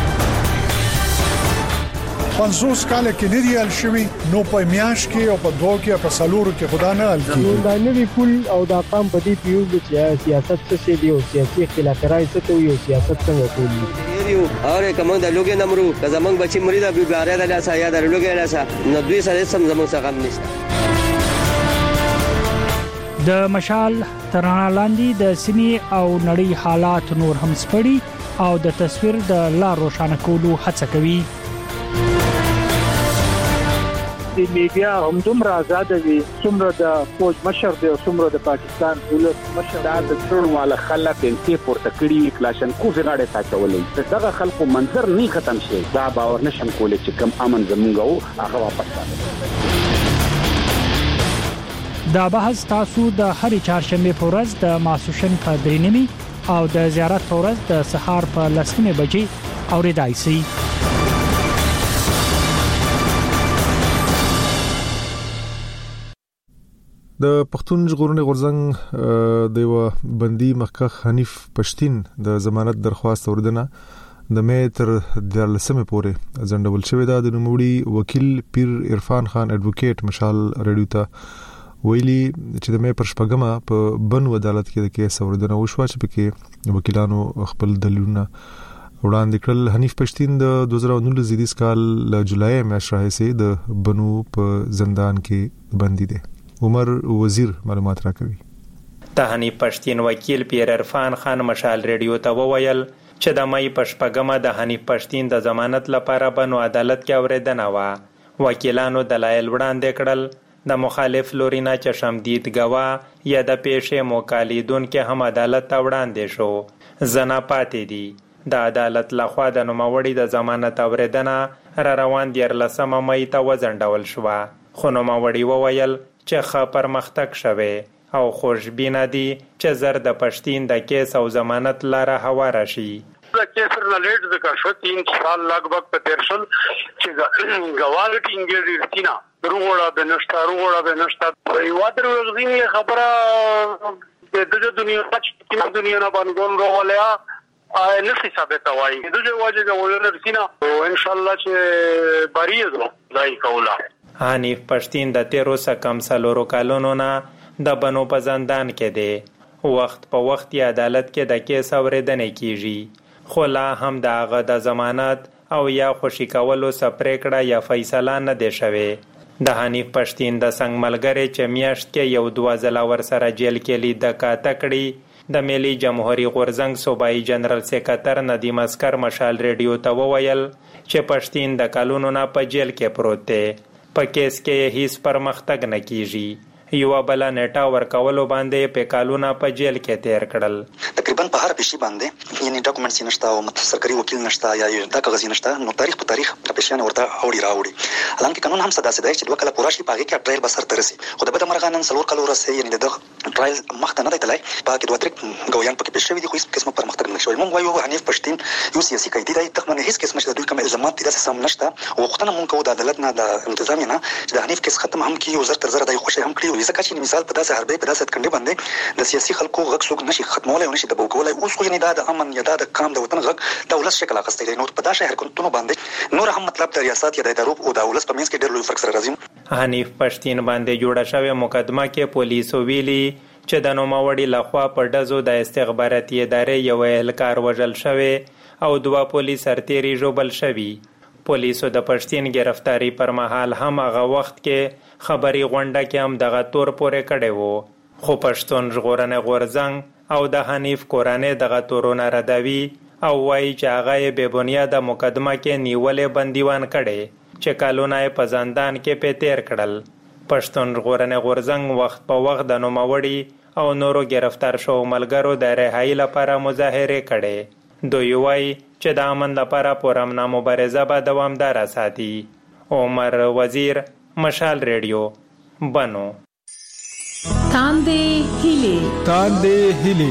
پنځوس کال کې نریال شوی نو په میاش کې او په دوه کې په سالورو کې خدا نه ال کې دا نوی پول او دا قام په دې پیو چې سیاست څه دی او سیاسي خلافکارای څه ته یو سیاست څنګه کوي یو اور کوم د لوګي نمرو که زمنګ بچی مریدا بي باره د لاسه یا د لوګي لاسه نو دوی سره سم زموږ څخه غم نشته. د مشال ترانه لاندې د سیمې او نړۍ حالات نور هم سپړي او د تصویر د لا روښانه کولو هڅه کوي. د میډیا هم دومره آزاد دي څومره د فوج مشر دی او څومره د پاکستان دولت مشر دا د څړ والا خلک انتي پورته کړي کلاشنکوف غاړه ساتولې دغه خلکو منظر نه ختم شي دا باور نشم کولای چې کم امن زمونږ هغه واپس راځي. دا بحث تاسو د هرې چهارشنبه په ورځ د ماسوشن په درې نیمه او د زیارت په ورځ د سهار په لسمه بجې اوریدای شي. د پښتون ژغورنې غورځنګ د یو بندي مخکخ حنیف پښتين د ضمانت درخواست اوریدنه د مې تر دلسمه پورې ځندول شوې ده. د نوموړي وکیل پیر عرفان خان اډوکیټ مشال رادیو ته ویلي چې د مې پر شپږمه په بنو عدالت کې د کیس اوریدنه وشوه چې پکې وکیلانو خپل دلیلونه وړاندې کړل. حنیف پښتين د دوه زره نولس زیدیس کال ل جولای میاشتې راهیسې د بنو په زندان کې بندي دی. عمر وزیر معلومات راکوي. د حنیف پښتين وکیل پیر عرفان خان مشال رادیو ته وویل چې د مې په شپږمه د حنیف پښتين د ضمانت لپاره بنو عدالت کې اوریدنه و. وکیلانو دلایل وړاندې کړل. د مخالف لورینا چشمدید گواه یا د پیښې موکالیدون کې هم عدالت ته وړاندې شو. زنا پاتې دي. د عدالت لخوا د نوموړي د ضمانت اوریدنه را روان دیارلسمه مې ته وځنډول شوه. خو نوموړي وویل چې ښه پرمختګ شوی او خوشبینه دي چې زر د پښتين د کیس او ضمانت لاره هواره شي. د کیس نه لیټ ځکه شو تین سال لګبګ په تیر شل چې غواړي انګلیسي رتینا روغړه به نشته روغړه به نشته یو درو غوښنی خبره د دغه دنیا چې دنیا نه باندې روغلیا نفسي ثابته وایي دغه واجب غوړل رتینا او ان شاء الله چې بریزو دای کولا. حنیف پښتين د تیرو سکم سلورو کالونو نه د بنو په زندان کې دی. وخت په وخت یې عدالت کې د کیس اوریدنې کیږي خو لا هم د هغه د ضمانت او یا خوشي کولو سپریکړه یا فیصله نه دی شوی. د حنیف پښتين د څنګ ملګری چې میاشت کې یو دوه ځله ورسره جیل کې لید کاته کړي د ملي جمهوریت غورځنګ صوبایي جنرال سیکریټر ندیم اسکر مشال رادیو ته وویل چې پښتين د کالونو نه په جیل کې پروت دی. په کیس کې هیڅ پرمختګ نه کیږي. یو بل نیټه ورکولو باندې په کالونه په جیل کې تیر کړل. تقریبا په هر پیشي باندې یعنی ډاکومنټس نشته او سرکاري وکیل نشته یا دا کاغذ نشته نو تاریخ په تاریخ په پیشانه ورته اوړي راوړي. حالانکه قانون هم صدا صدا چې دوه کله پورا شي پاګه کې ټرایل به سر ترسي خو د بده مرغانن سلور کلو رسې یعنی د ټرایل مخته نه دی تلای پاګه دوه تر غویان پکې پېښوي دي خو هیڅ قسمه پرمختګ نشوي. موږ وایو حنیف پښتين یو سیاسي قیدی دی تخمن هیڅ قسمه د دوی کوم الزامات دي سم نشته وختونه مونږ کو د عدالت نه د انتظامی نه چې د حنیف کیس ختم هم کی او زر تر زر د خوشي هم کړی ځکه چې مثال په داسې حربې په داسې کنده باندې د سیاسي خلکو غږ څوک نشي ختمولای او نشي د بوکولای اوس خو یعنی دا د امن یا د کام د وطن غږ د ولس شکل اخستې دی نو په داسې حرکتونو باندې نور هم مطلب د ریاست یا د ادارو او د ولس په منځ کې ډېر لوی فرق سره راځي. حنیف پښتين باندې جوړه شوې مقدمه کې پولیسو ویلي چې د نوموړي لخوا په ډزو د استخباراتي ادارې یو اهلکار وژل شوی او دوه پولیس سرتیري ژوبل شوي. پولیسو د پښتين گرفتاری پر مهال هم هغه وخت کې خبري غونډه کې هم دغه تور پورې کړي وو خو پښتون ژغورنې غورځنګ او د حنیف کورانه دغه تورونه ردوي او وایي چې هغه به بنیاده مقدمه کې نیولې بندیوان کړي چې کالونه په زندان کې په تیر کړل. پښتون ژغورنې غورځنګ وخت په وخت د نوموړي او نورو گرفتار شو ملګرو د رهایی لپاره مظاهره کړي. دوی وایي چې د امن لپاره پرامن مبارزه به دوامدار ساتي. عمر وزیر مشال رادیو بنو. تاندې هیلې تاندې هیلې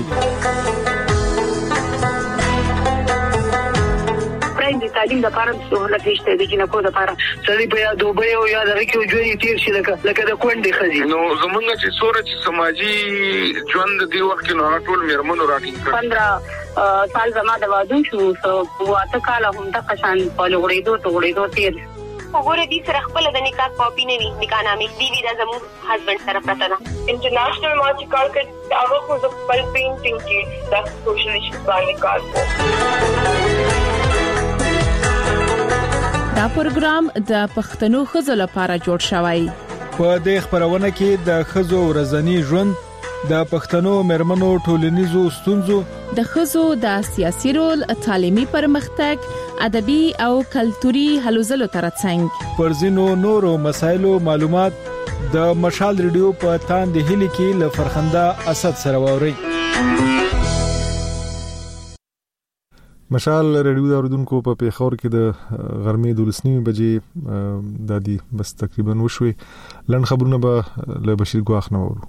د تعلیم لپاره سهولت نشته د جنکو لپاره سړي په یاد دوبه او یاد راکې جوړې تیر شي لکه لکه د کونډې خزي نو زمونږ چې سوره چې سماجی ژوند دی وخت نو ټول میرمنو راټینګ کړ پندرہ سال زما د وادو شو واته کال هم د قشان په لغړېدو ته وړېدو تیر وګوره دې سره خپل د نکاح کاپی نه وي نکاح نامې دی وی د زمو هسبند سره پراته ده. انټرنیشنل مارچ کار کړ هغه خو د خپل پینټینګ کې د سوشل ایشوز باندې کار کوي. دا پروګرام د پښتنو ښځو لپاره جوړ شوی. په دې خبرونه کې د ښځو ورځنی ژوند د پښتنو مرمنو ټولنیزو ستونزو، د ښځو د سیاسي رول، تعلیمي پرمختګ، ادبي او کلتوري هلو ځلو ترڅنګ پر ځینو نورو مسایلو معلومات د مشال ریډیو په تاند هلي کې له فرخنده اسد سره ووري. مشال ریډیو د اوردونکو په پیښور کې د غرمې دولسنی بجې د دې بس تقریبا وشوي. لن خبرونه به له بشیر ګواخ نه وورو.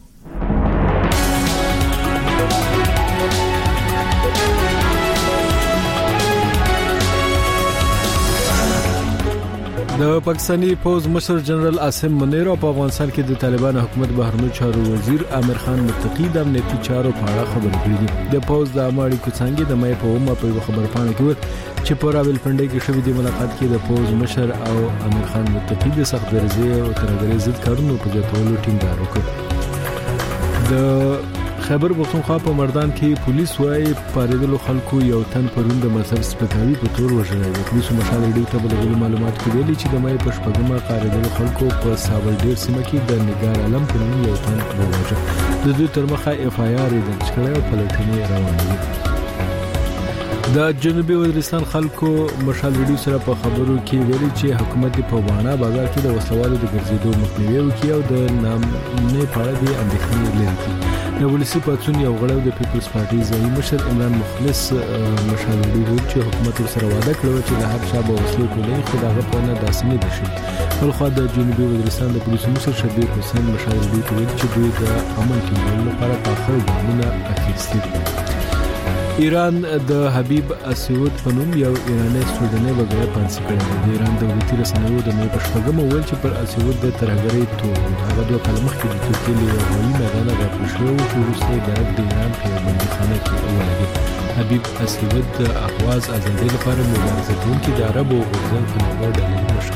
د پاکستانی پوز مشر جنرال عاصم منیر او په افغانستان کې د طالبان حکومت بهرنی چارو وزیر عامر خان متقی د امنیتي چارو په اړه خبرې کړې دي. د پوز د اماړي کوڅنګي د مې په ومه په خبر پاڼه کې چې په راولپنډي کې شوې د ملاقات کې د پوز مشر او عامر خان متقی د سخت درزي او ترغري ضد کارونو په ځاتولو ټینګار وکړ. د خبر پښتونخوا په مردان کې پولیس وايي پاریدلو خلکو یو تن پرون د مذهب سپکاوي په تور وژل. د پولیسو مشال ډیو ته بلغلي معلومات کوي چې د مې په شپږمه پاریدلو خلکو په ساول ډیر سیمه کې د نگار علم په نوم یو تن وژل. د دوی تر مخه اف آی آر درج کړی او پلټنې روانه دي. د جنوبي وزیرستان خلکو مشال ریډیو سره په خبرو کې ویلي چې حکومت په وانا بازار کې د وسوالو د ګرځېدو مخنیوي وکړي او د نام نه پاره دي اندېښنې لري. د ولسی پاتون یو غړو د پیپلز پارټي ځای مشر عمران مخلص مشال ریډیو چې حکومت سره وعده کړو چې د هر شابه وسلې کولای خو دغه په نه داسې نه دي. بلخو د جنوبي وزیرستان د پولیسو مشر شبیر حسین مشال ریډیو ته ویلي چې دوی د امن ټینګولو لپاره پاخه ګامونه اخیستي دي. ایران د حبیب اسیود په نوم یو ایرانی سوډنی وګړی پانسي کړی دی. د ایران دولتي رسنیو د مې په شپږمه ویل چې پر اسیود د ترهګرۍ تور هغه دوه کاله مخکې د ترکیې له یوه هوایي میدانه راپور شوی و چې وروسته یې درک د ایران په یوه بندیخانه کې ولګېد. حبیب اسیود د اهواز ازادۍ لپاره مبارزه کوونکي د عربو غورځنګ په نامه ډلې مشر.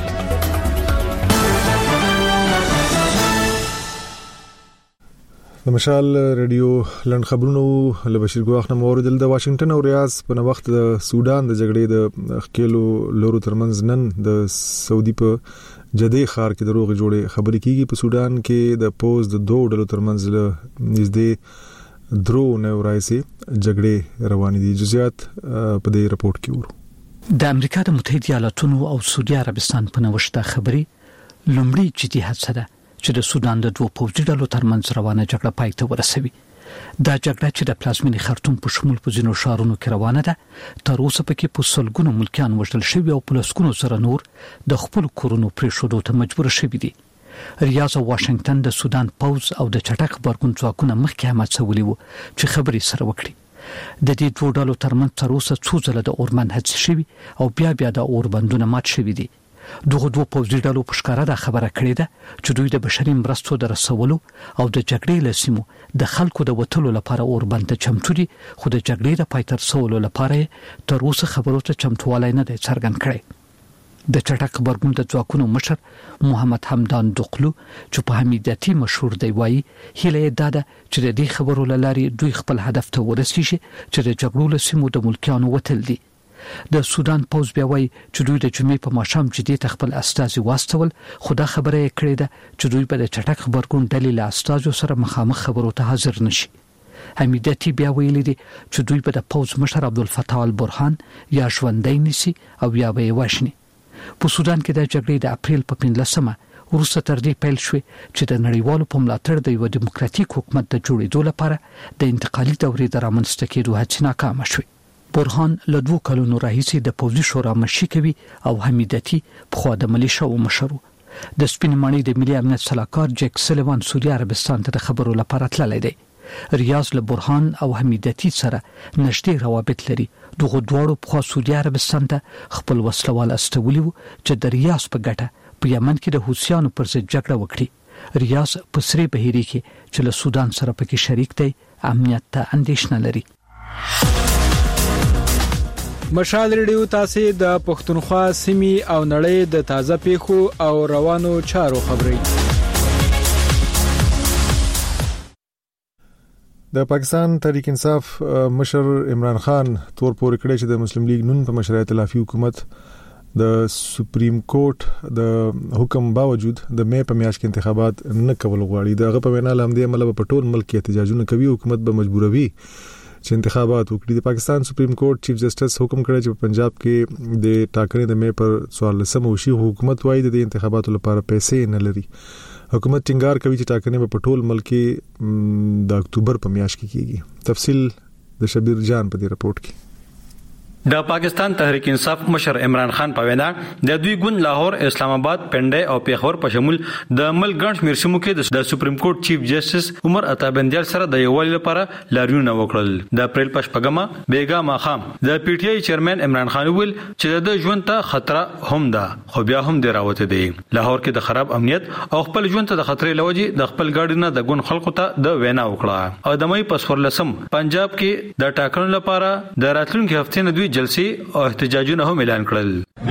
د مشال ریډیو لند خبرونو له بشیر ګواخ نه موردل د واشنگټن او ریاض په وخت د سودان د جګړې د خکېلو لورو ترمنځ نن د سعودي په جدي خار کې د روغ جوړې خبرې کیږي. په سودان کې د پوز د دوه ډلو ترمنځ نږدې درو نه ورایسي جګړې روانې دي. جزئیات په دې رپورت کې ورو. د امریکا د متحده ایالاتونو او سعودي عربستان په نوښت خبرې لومړی جدي حادثه ده چې د سودان د دوه پوځي ډلو ترمنځ روانه جګړه پای ته ورسوي. دا جګړه چې د پلازمینې خرطوم په شمول په ځینو ښارونو کې روانه ده تر اوسه پکې په سلګونو ملکیان وژل شوي او په لسګونو سره نور د خپل کورونو پرېښودو ته مجبور شوي دي. ریاض او واشنگټن د سودان پوځ او د چټک غبرګون ځواکونه مخکې هم هڅولي وو چې خبرې سره وکړي. د دې دوه ډلو ترمنځ تر اوسه څو ځله د اوربند هڅې شوي او بیا بیا د اوربندونه مات شوي دي. دغه دوه پوځي ډلو په ښکاره دا خبره کړې ده چې دوی د بشري مرستو د رسولو او د جګړې له سیمو د خلکو د وټلو لپاره اوربند ته چمتو دي، خو د جګړې د پای ته رسولو لپاره تر اوسه خبرو ته چمتووالی نه دی څرګند کړی. د چټک غبرګون د ځواکونو مشر محمد حمدان دقلو چې په حمیدیتي مشهور دی وایي هیله یې دا ده چې د دې خبرو له لارې دوی خپل هدف ته ورسیږي چې د جګړو له سیمو د ملکیانو وټل دي. د سودان پوز بیا وایي چې دوی د جمعې په ماښام جدي ته خپل استازي واستول، خو دا خبره یې کړې ده چې دوی به د چټک غبرګون ډلې له استازو سره مخامخ خبرو ته حاضر نشي. حمیدیتي بیا ویلي دي چې دوی به د پوز مشر عبدالفتاح البرهان یا ژوندی نیسي او یا به یې وژني. په سودان کې د جګړې د اپریل په پنځلسمه وروسته تر دې پیل شوې چې د نړیوالو په ملاتړ د یو دیموکراتیک حکومت د جوړېدو لپاره د انتقالي دورې د رامنځته کېدو هڅې ناکامه شوې. برهان له دوه کلونو راهیسې د پوځي شورا مشري کوي او حمیدیتي پخوا د ملیشو مشر و. د سپین ماڼۍ د ملي امنیت سلاکار جک سلیوان سعودي عربستان ته د خبرو لپاره تللی دی. ریاض له برهان او حمیدیتي سره نږدې روابط لري. دغه دواړو پخوا سعودي عربستان ته خپل وسلوال استولي وو چې د ریاض په ګټه په یمن کې د حوثیانو پر ضد جګړه وکړي. ریاض په سری بهیري کې چې له سودان سره پکې شریک دی امنیت ته اندېښنه لري. مشال ریډیو تاسو د پښتونخوا سیمې او نړۍ د تازه پیښو او روانو چارو خبري. د پاکستان تحریک انصاف مشر عمران خان تور پورې کړی چې د مسلم لیگ نون په مشرعه ائتلافي حکومت د سپریم کورټ د حکم باوجود د مې په میاشت کې انتخابات نه کول غواړي. دغه په وینا لامدې عمل په ټول ملک کې احتجاجونه کوي، حکومت به مجبوروي چې انتخابات وکړي. د پاکستان سپریم کورټ چیف جسټس حکم کړی چې په پنجاب کې د ټاکنې د مې پر څوارلسمه وشي. حکومت وايي د انتخاباتو لپاره پیسې نه لري. حکومت ټینګار کوي چې ټاکنې په ټول ملک کې د اکتوبر په میاشت کې کیږي. تفصیل د شبیر جان په دې رپورت کې. د پاکستان تحریک انصاف مشر عمران خان په وینا د دوی ګوند لاهور، اسلام آباد، پنډای او پیښور په شمول د ملک ګڼ شمېر سیمو کې د سپریم کورټ چیف جسټس عمر عطا بندیال سره د یووالي لپاره لاریونونه وکړل. د اپریل په شپږمه بیګا ماخام د پی ټی آی چیرمن عمران خان ویل چې د ژوند ته خطر هم ده، خو بیا هم دی راوته دی. لاهور کې د خراب امنیت او خپل ژوند ته د خطرې لوجې د خپل ګاډي نه د ګوند خلکو ته د وینا وکړه. او د مې په څوارلسم پنجاب کې د ټاکنو لپاره د راتلونکي هفته نه دوی جلسې او احتجاجونه هم اعلان کړل.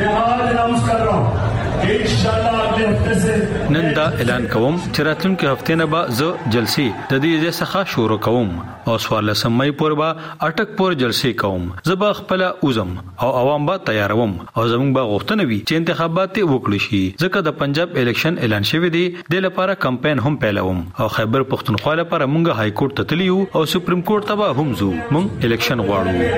نن دا اعلان کوم چې راتلونکي هفته نه به زه جلسې د دې څخه شروع کوم او څوارلسم مې پورې به اټک پور جلسې کوم. زه به خپل اوزم او عوام به تیاروم او زموږ به غوښتنه وي چې انتخابات وکړي شي، ځکه د پنجاب الیکشن اعلان شوی دی. د لپاره کمپاین هم پیلوم او خیبر پختونخوا لپاره مونږه های کورټ ته تلیو او سپریم کورټ ته به هم ځو. مونږ الیکشن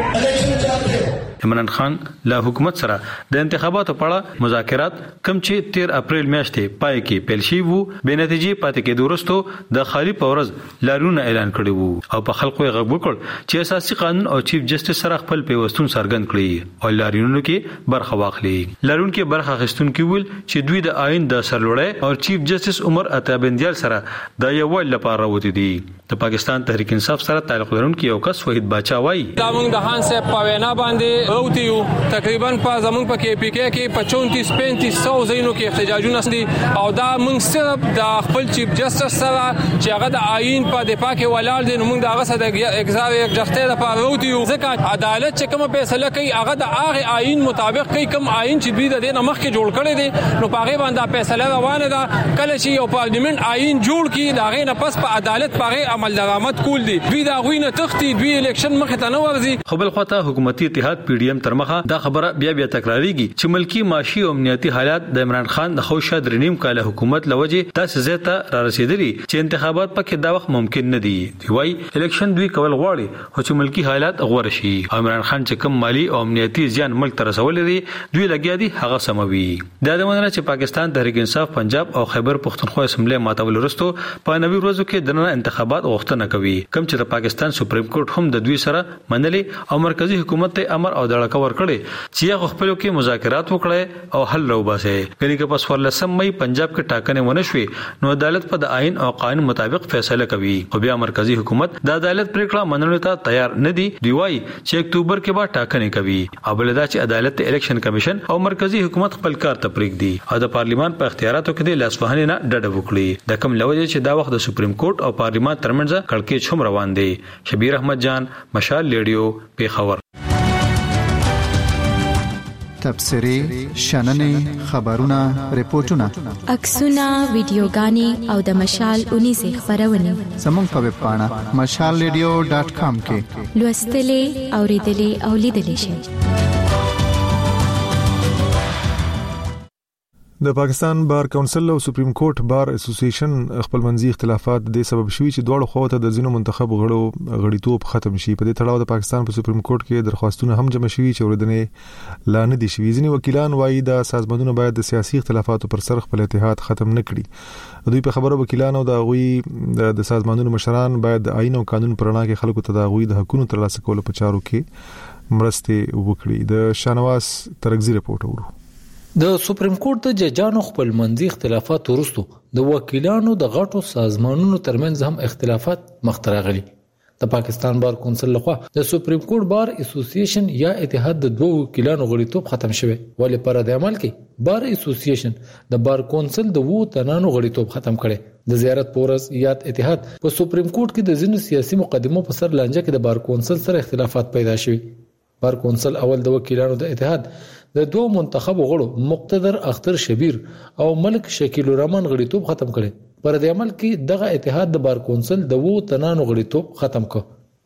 غواړو. عمران خان له حکومت سره د انتخاباتو په اړه مذاکرات کم چې تیر اپریل میاشتې پای کې پیل شي وو به نتیجې پاتې کېدو وروسته د خالی پورز لاریون اعلان کړی وو او په خلکو یې غږ وکړ چې اساسي قانون او چیف جسټس سره خپل پیوستون څرګند کړي او لاریونونو کې برخه واخلي. لاریون کې برخه اخیستون کې ویل چې دوی د آئین د سرلوړۍ او چیف جسټس عمر عطا بندیال سره د یووالي لپاره راوتی دي. د پاکستان تحریک انصاف سره تعلق لرونکي یو کس وحید باچا وایي دا موږ د خان صاحب په وینا باندې اوتیو تقریبا په زمونږ په کې پی کې کې په چونتیس پینتیس سو زینو کې احتجاجونه دي او دا موږ صرف د خپل چیف جسټس سره چې هغه د آئین په دفاع کې ولاړ دي نو موږ د هغه سره د اگزار یکجهتۍ لپاره اوتیو ځکه عدالت چې کوم فیصله کوي هغه د هغه آئین مطابق کوي. کوم آئین چې دوی د دې نه مخکې جوړ کړی دی نو په هغه باندې فیصله روانه ده. کله چې یو پارلیمنت آئین جوړ کړي دا غي نه پس په عدالت په عمل درآمد کول دي. دوی دا غوی نه تختی دوی الیکشن مخ ته نه ورځي. خو بل خواته حکومتي اتحاد پی ډی ایم تر مخه دا خبره بیا بیا تکراریږي چې ملکی معاشي او امنیتي حالات د عمران خان د خوشا درنیم کاله حکومت لوجه تاسو زیاته را رسیدلی چې انتخابات پکې دا وخت ممکن نه دي. دی وای الیکشن دوی کول غواړي خو چې ملکی حالات غوړ شي. عمران خان چې کوم مالی او امنیتي زیان ملک ته رسول دي دوی لګیا دي هغه سموي. دا د مننه چې پاکستان تحریک انصاف پنجاب او خیبر پختونخوا اسمبلی ماتول وروسته په نوي ورځو کې د انتخابات غوښتنه کوي کوم چې د پاکستان سپریم کورټ هم د دوی سره منلې او مرکزی حکومت ته امر او دړه ور کړي چې هغه خپل کې مذاکرات وکړي او حل راوباسي. کله کې په څوارلسم مې پنجاب کې ټاکنې ونه شوې نو عدالت په د آئین او قانون مطابق فیصله کوي او بیا مرکزی حکومت د عدالت پریکړه منلو ته تیار نه دي. دی وايي چې اکتوبر کې به ټاکنې کوي او بلدا چې عدالت الیکشن کمیشن او مرکزی حکومت خپل کار ته پریږدي او د پارلیمان په اختیاراتو کې د لاسوهنې نه ډډه وکړي. د کوم لوجه چې دا وخت د سپریم کورټ او پارلیمان ترمنځ کړکېچ هم روان دي. شبیر احمد جان، مشال ریډیو، پیښور. تبصرې، شننې، خبرونه، ریپورتونه، عکسونه، ویډیوګانې او د مشال اونیزه خبرونه زموږ په ویب پاڼه مشال ریډیو ډاټ کام کې لوستلې، اوریدلې او لیدلې شئ. د پاکستان بار کونسل او سپریم کورټ بار اسوسییشن خپل منځي اختلافات د سبب شوي چې دواړو خواته د ځینو منتخب غړو غړیتوب ختم شي. په دې تړاو د پاکستان په سپریم کورټ کې درخواستونه هم جمع شوي چې اوریدنې لا نه دي شوي. ځینې وکیلان وایي دا سازمانونه باید د سیاسي اختلافاتو پر سر خپل اتحاد ختم نه کړي. دوی په خبرو وکیلان او د غوي د سازمانونو مشران باید د آئین او قانون پر وړاندې خلکو ته د غوي د حقوقو ترلاسه کولو په چارو کې مرسته وکړي. د شانواز ترغزي رپورټ ورو. د سپریم کورټ د ججانو خپل منځي اختلافات ورستو د وکیلانو د غټو سازمانونو ترمنځ هم اختلافات مخ ته راغلي. د پاکستان بار کونسل لخوا د سپریم کورټ بار اسوسییشن یا اتحاد د دوه وکیلانو غړیتوب ختم شوی ولې پر د عمل کې بار اسوسییشن د بار کونسل د وو تنانو غړیتوب ختم کړي. د زیارت پورس یاد اتحاد په سپریم کورټ کې د ځینو سیاسي مقدمو په سر لانجه کې د بار کونسل سره اختلافات پیدا شوي. بار کونسل اول د وکیلانو د اتحاد د دوه منتخب غړو مقتدر اختر شبیر او ملک شکیل الرحمن غړیتوب ختم کړي. پر دې عمل کې دغه اتحاد د بار کونسل د وو تنانو غړیتوب ختم کړ.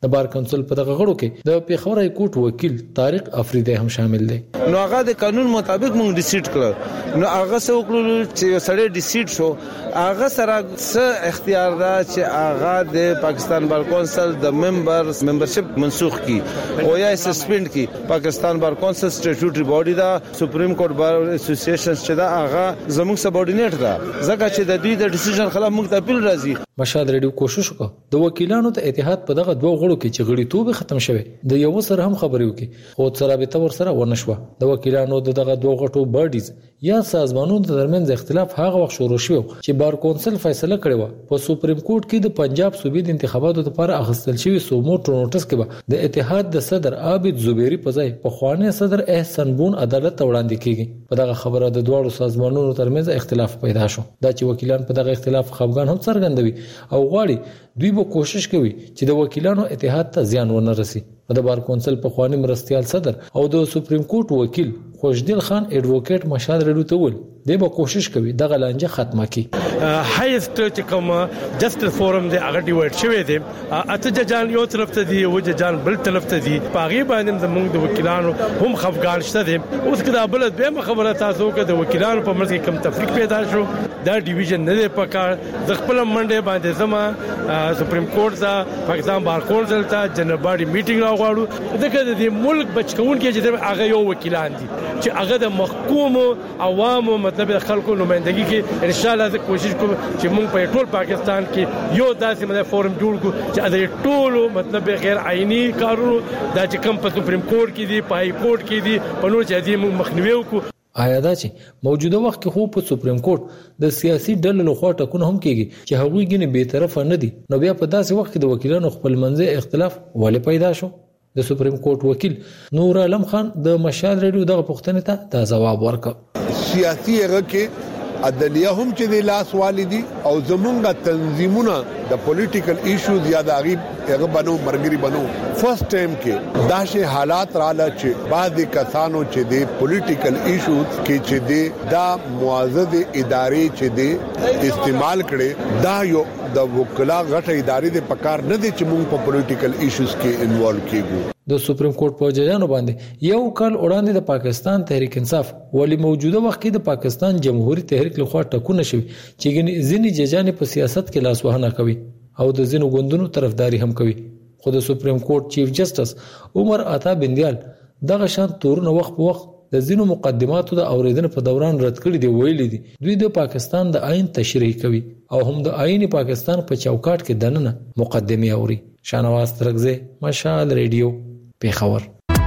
د بار کونسل په دغه غړو کې د پیښور های کورټ وکیل طارق افریدی هم شامل دی. نو هغه د قانون مطابق موږ ډیسیډ کړ، نو هغه څه وکړو چې سړی ډیسیډ شو، هغه سره څه اختیار ده چې هغه د پاکستان بار کونسل د ممبر ممبرشپ منسوخ کی او یا سسپند کی. پاکستان بار کونسل سټیټیوټری باډي دا سپریم کورټ بار اسوسییشن چې دا هغه زموږ سبورډینیټ ده، ځکه چې د دوی د ډیسیژن خلاف موږ ته اپیل راځي. مشال ریډیو کوشش وکړ د وکیلانو ته اتحاد په دغه دوه غړو کې چې غړیتوب ختم شوه د یو سره هم خبرې وکړي، خو سره به تور سره ونشوه. د وکیلانو دغه دوه غټو باډیز یا سازمانونو ترمنځ اختلاف هغه وخت شروع شو چې بار کونسل فیصله کړې و په سپریم کورټ کې د پنجاب صوبې د انتخاباتو لپاره اخیستل شوی سومو نوټس کې به د اتحاد د صدر عابد زبیری په ځای په خوانه صدر احسان بون عدالت وړاندې کیږي. په دغه خبره د دوه سازمانونو ترمنځ اختلاف پیدا شو، دا چې وکیلان په دغه اختلاف خفګان هم څرګندوي او غواړي دوی به کوشش کوي چې د وکیلانو اتحاد ته زیان ونه رسي. د بار کونسل په خواني مرستيال صدر او د سپریم کورټ وکیل خوشدل خان ایڈوکیټ مشال ریډو ته ول دی به کوشش کوي دغه لانجه ختمه کړي. هایست چې کوم جسټس فورم دی هغه ډیوایډ شوی دی، اته ججان یو طرف ته دی او ججان بل طرف ته دی، پاغي باندې زموږ د وکیلانو هم خفګان شته دي. اوس کدا بل به خبره تاسو کې د وکیلانو په منځ کې کم تفریق پیدا شو، دا ډیویژن نه دی پکار. د خپل منډه باندې زما سپریم کورټ دا پاکستان بار کونسل ته جنرال باډي میټینګ راغواړو، دغه د ملک بچکون کې چې هغه یو وکیلان دي چې هغه د محکوم عوامو مطلب خلکو نمائندګي کې ان شاء الله کوشش کوم چې موږ په ټول پاکستان کې یو داسې مده فورم جوړ کړو چې د ټولو مطلب غیر آئینی کارونو دا چې کوم په سپریم کورټ کې دي، په های کورټ کې دي، په نور چې دي موږ مخنیوي وکړو. آیا دا چې موجوده وخت کې خو په سپریم کورټ د سیاسي ډلو لخوا ټاکنه هم کیږي چې هغوی ګنې به طرفه نه دي، نو بیا په داسې وخت کې د وکیلانو خپل منځي اختلاف ولې پیدا شو؟ د سپریم کورټ وکیل نور عالم خان د مشال ریډیو دغه پوښتنې ته دا ځواب ورکړ. سیاسي هغه کې عدلیه هم چې د لاس والدي او زمونږه تنظیمونه د پولیټیکل ایشوز یا د غیب هغه بنو مرګري بنو فرست ټایم کې داسې حالات رااله چې بعضی کسانو چې د پولیټیکل ایشوز کې چې د دا معزز ادارې چې د استعمال کړي دا یو د وکلا غټه ادارې د پکار نه دي چې موږ په پولیټیکل ایشوز کې انوالو کیږو. د سپریم کورټ په ججانو باندې یو کال وړاندې د پاکستان تحریک انصاف ولی موجوده وخت کې د پاکستان جمهوریت تحریک لخوا ټاکنه شوی چې ځینې ججان په سیاست کې لاس وهنه کوي او د ځینو ګوندونو طرفداري هم کوي. خو د سپریم کورټ چیف جسټس عمر عطا بندیال دغه شان تورونه وخت په وخت د ځینو مقدماتو د اوریدنې په دوران رد کړي دی، ویلي دي دوی د پاکستان د آئین تشریح کوي او هم د آئین پاکستان په چوکاټ کې دننه مقدمه اوري. شانواز ترغزه، مشال ریډیو، پیښور.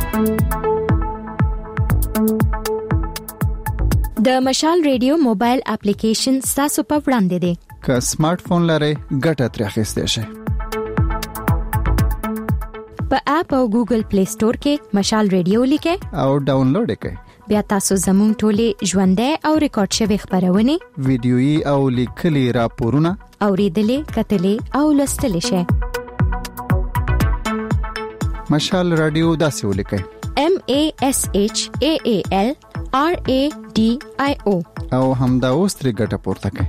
د مشال ریډیو موبایل اپلیکیشن تاسو په وړاندې دی. که سمارټ فون لرئ ګټه ترې اخیستئ شئ. په اپ او ګوګل پلی سٹور کې مشال ریډیو لیکئ او ډاونلوډ یې کړئ. بیا تاسو زموږ ټولې ژوندۍ او ریکارډ شوی خبرونه، ویډیويي او لیکلي راپورونه اوریدلې، کتلې او لوستلې شئ. مشال رادیو داسې ولیکئ: M A S H A A L R A D I O او همدا اوس ترې ګټه پورته کړئ.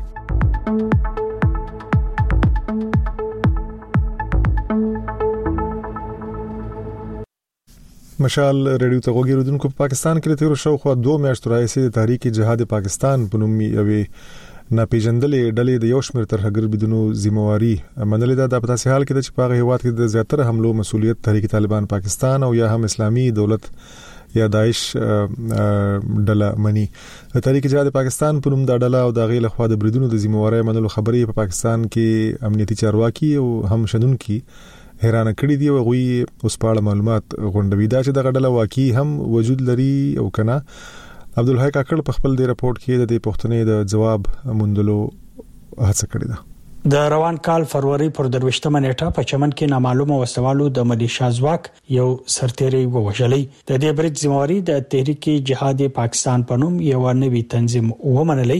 مشال ریډیو ته وګورئ. په پاکستان کې تیر شاوخوا دوه میاشتې راځي د تحریک جهاد پاکستان په نوم یوې ناپېژندلې ډلې د یو شمېر ترهګر بدونو ذمہواری منلې ده. د پاتې حال کې چې په هغه هیواد کې د زیاتره حملو مسولیت تحریک طالبان پاکستان او یا هم اسلامي دولت یا داعش ډله مني. تحریک جهاد پاکستان په نوم د ډله او د غیله خوا د بریدونو د ذمہواری منلو خبرې په پاکستان کې امنیتي چارواکي او هم شندونکو حیران کړي دي او غوي اوس په اړه معلومات غونډوي دا چې د ډله واقعي هم وجود لري او کنه. عبدالحی کاکړ په خپل د رپورت کې د دې پوښتنې د جواب موندلو هڅه کړې ده. د روان کال فروری پر درويشتمه نیټه په چمن کې نامعلومه وسوالو د ملیشیا ځواک یو سرتیری ووژلې. د دې برید ذمہواری د تحریک جهاد پاکستان په نوم یو نوې تنظیم ومنلې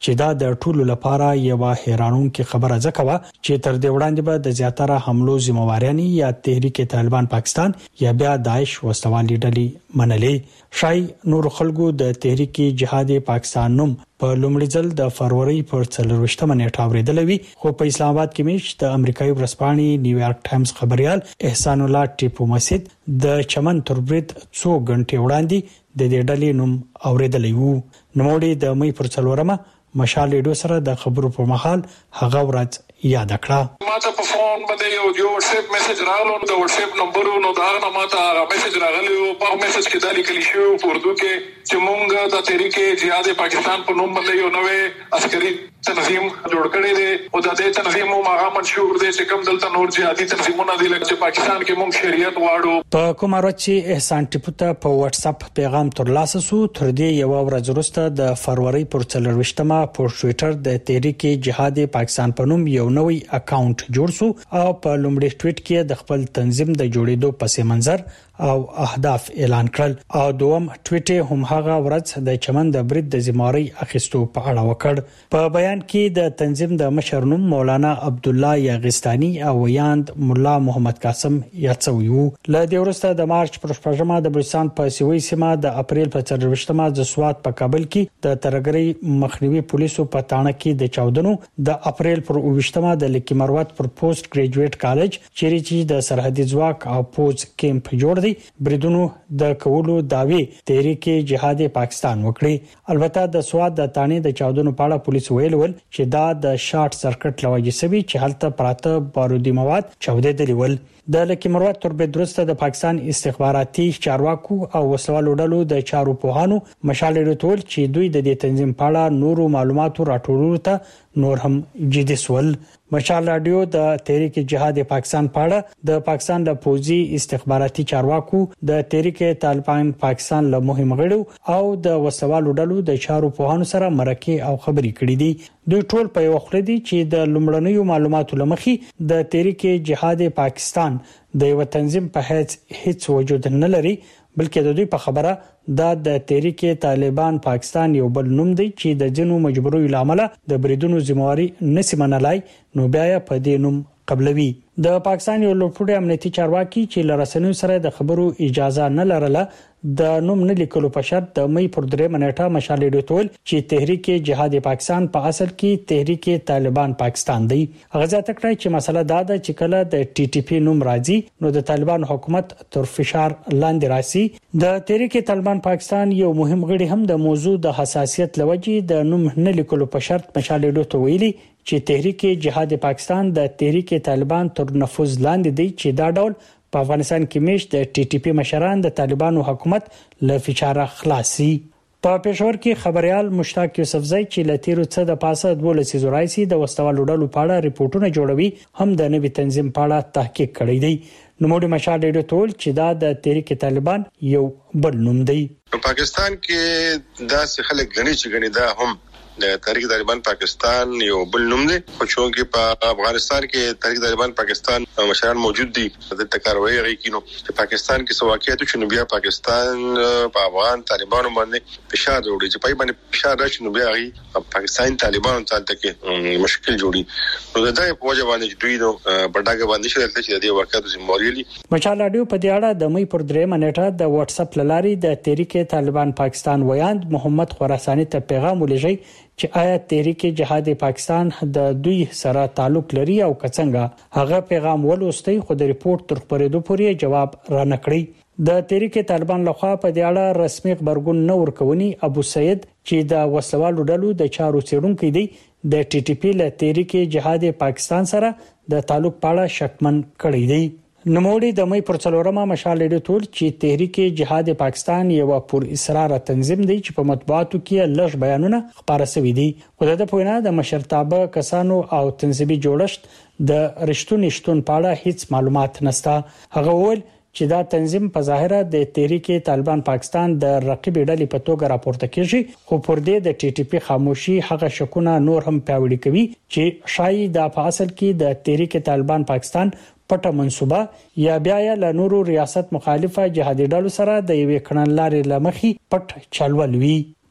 چې دا د ټولو لپاره یو حیرانونکې خبره ځکه وه چې تر دې وړاندې به د زیاتره حملو ذمہوارانی یا تحریک طالبان پاکستان یا بیا داعش وسوالي ډلې منلې. شای نور خلکو د تحریک جهاد پاکستان نوم په لومړي ځل د فروری پر څلرويشتمه نیټه اوریدل وی، خو په اسلام آباد کې میش د امریکایي ورځپاڼې نیویارک ټایمز خبريال احسان الله ټیپو مسجد د چمن تربرید څو غنټې وړاندې د دې ډلې نوم اوریدل وو. نوموړي د مې پر څلورمه مشال ریډیو سره د خبرو په مهال هغه ورځ یاد کړه. ماته په فون باندې یو یو واتس اپ میسج راغلو، د واتس اپ نمبر نو دا نه ماته میسج راغلی او په میسج کې دا لیکل شوی په اردو کې چې مونږ د تحریک جهاد پاکستان په نوم باندې یو نوې عسکري تنظیم جوړ کړی دی او د دې تنظیم هغه منشور دی چې کوم دلته نور جهادي تنظیمونه دي لکه پاکستان کې مونږ شریعت واړو. په کومه ورځ چې احسان ټیپو ته په واتس اپ پیغام ترلاسه سو، تر دې یو ورځ وروسته د فروری پر څلرويشتمه په ټوئیټر د تحریک جهاد پاکستان په نوم یو نوې اکاونټ جوړ سو او په لومړي ټویټ کې د خپل تنظیم د جوړېدو پس منظر او اهداف اعلان کړل او دوم ټویټ هم هغه ورځ د چمن د برید د ذمہواري اخیستو په اړه وکړ. په بیان کې د تنظیم د مشر نوم مولانا عبد الله یاغستانی او ویاند مولا محمد قاسم یاتسویو. له دې وروسته د مارچ پر شپږمه د بلوچستان په سیوی سیمه د اپریل په څلرويشتمه د سوات په کابل کې د ترګری مخنیوي پولیسو په تاڼه کې د چاودنو، د اپریل پر اوويشتمه د لکی مروت پر پوسټ ګریجویټ کالج چیرې چې د سرحدي ځواک او پوز کیمپ جوړ دی بریدونو د کولو داوی تحریک جهاد پاکستان وکړي. البته د سواد د تانې د چاودنو په اړه پولیس ویل ول چې دا د شارټ سرکټ لوجې سوي چې هلته پراته بارودي مواد چاودېدلي ول. د لکی مروت تر بدرسته د پاکستان استخباراتي چارواکو او وسوالو ډلو د چارو پوهانو مشال ریټول چې دوی د دې تنظیم په اړه نورو معلوماتو راټولولو ته نور هم جدي سول. مشال رادیو د تحریک جهاد پاکستان په اړه د پاکستان د پوزي استخباراتي چارواکو د تحریک طالبان پاکستان له مهم غړو او د وسوالو ډلو د چارو پوهانو سره مرکه او خبري کړې دي. دوی ټول په یو خله دي چې د لومړنیو معلوماتو لمخې د تحریک جهاد پاکستان د یو تنظیم په حیث هیڅ وجود نه لري، بلکې د دوی په خبره دا د تحریک طالبان پاکستان یو بل نوم دی چې د جنو مجبوري لامل د بریدونو ذمہواري نسی منلای نو بیا په دې نوم قبلوي. د پاکستان یو لوړپوړی امنیتي چارواکي چې لرسنیو سره د خبرو اجازه نه لرله د نوم نه لیکلو په شرط د مې پر درې منټه مشال ډیټول چې تحریک جهاد پاکستان په اصل کې تحریک طالبان پاکستان دی. هغه ځکه چې مسله دا ده چې کله د ټي ټي پی نوم راځي نو د طالبان حکومت تر فشار لاندې راسي. د تحریک طالبان پاکستان یو مهم غړي هم د موضوع د حساسیت لوجې د نوم نه لیکلو په شرط مشال ډیټول ویلي چې تحریک جهاد پاکستان د تحریک طالبان تر نفوذ لاندې دی چې دا ډول په افغانستان کې میش د ټي ټي پی مشران د طالبانو حکومت له فشار خلاصي. په پېښور کې خبريال مشتاق یوسفزئی چې لتیرو څه د پاسه د ولسی زورایسي د وسوالو ډلو په اړه ریپورتونه جوړوي هم د نوي تنظیم په اړه تحقیق کړی دی. نوموړي مشال ډیډو ټول چې دا د تحریک طالبان یو بل نوم دی. په پاکستان کې دا څه خلک غني چې غني دا هم د تحریک طالبان پاکستان یو بل نوم دی، خو چې په افغانستان کې تحریک طالبان پاکستان مشران موجود دي د تکاروي غي کینو چې پاکستان کې سواکیاتو چې نو بیا پاکستان په افغان طالبانو باندې فشار جوړي چې پای باندې فشار راشي نو بیا غي پاکستان طالبانو ته کې مشکل جوړي. نو دا په وجه باندې دوی نو بډاګه باندې شرط چې د واقعیت ذمہواري مشال رادیو په دې اړه د مې پر درې منټه د واتس اپ لاري د تحریک طالبان پاکستان ویاند محمد خراساني ته پیغام ولېږي چې آیا تحریک جهاد پاکستان د دوی سره تعلق لري او څنګه. هغه پیغام ولوستي خو د ریپورت تر خبرېدو پورې جواب را نکړي. د تحریک طالبان لخوا په دې اړه رسمي خبرګون نه ورکونی ابو سید چې د وسوالو ډلو د چارو څېړونکو دی د ټي ټي پی له تحریک جهاد پاکستان سره د تعلق په اړه شکمن کړی دی. نوموړي د مې پر څلورمه مشال ډیټول چې تحریک جهاد پاکستان یو پر اصرار تنظیم دی چې په مطبوعاتو کې لږ بیانونه خبره شوې دي. خو د پوینه د مشرتابه کسانو او تنظیمي جوړښت د رښتونی شتون په اړه هیڅ معلومات نشته. هغه ول چې دا تنظیم په ظاهره د تحریک طالبان پاکستان د رقیب ډلې په توګه راپورته کیږي، خو پر دې د ټي ټي پی خاموشي هغه شکونه نور هم پیاوړي کوي چې شاید د په اصل کې د تحریک طالبان پاکستان پټه منسوبه یا بیا له نورو ریاست مخالفه جهادي ډلو سره د یوې کړنلارې لمخې پټ چلول وی.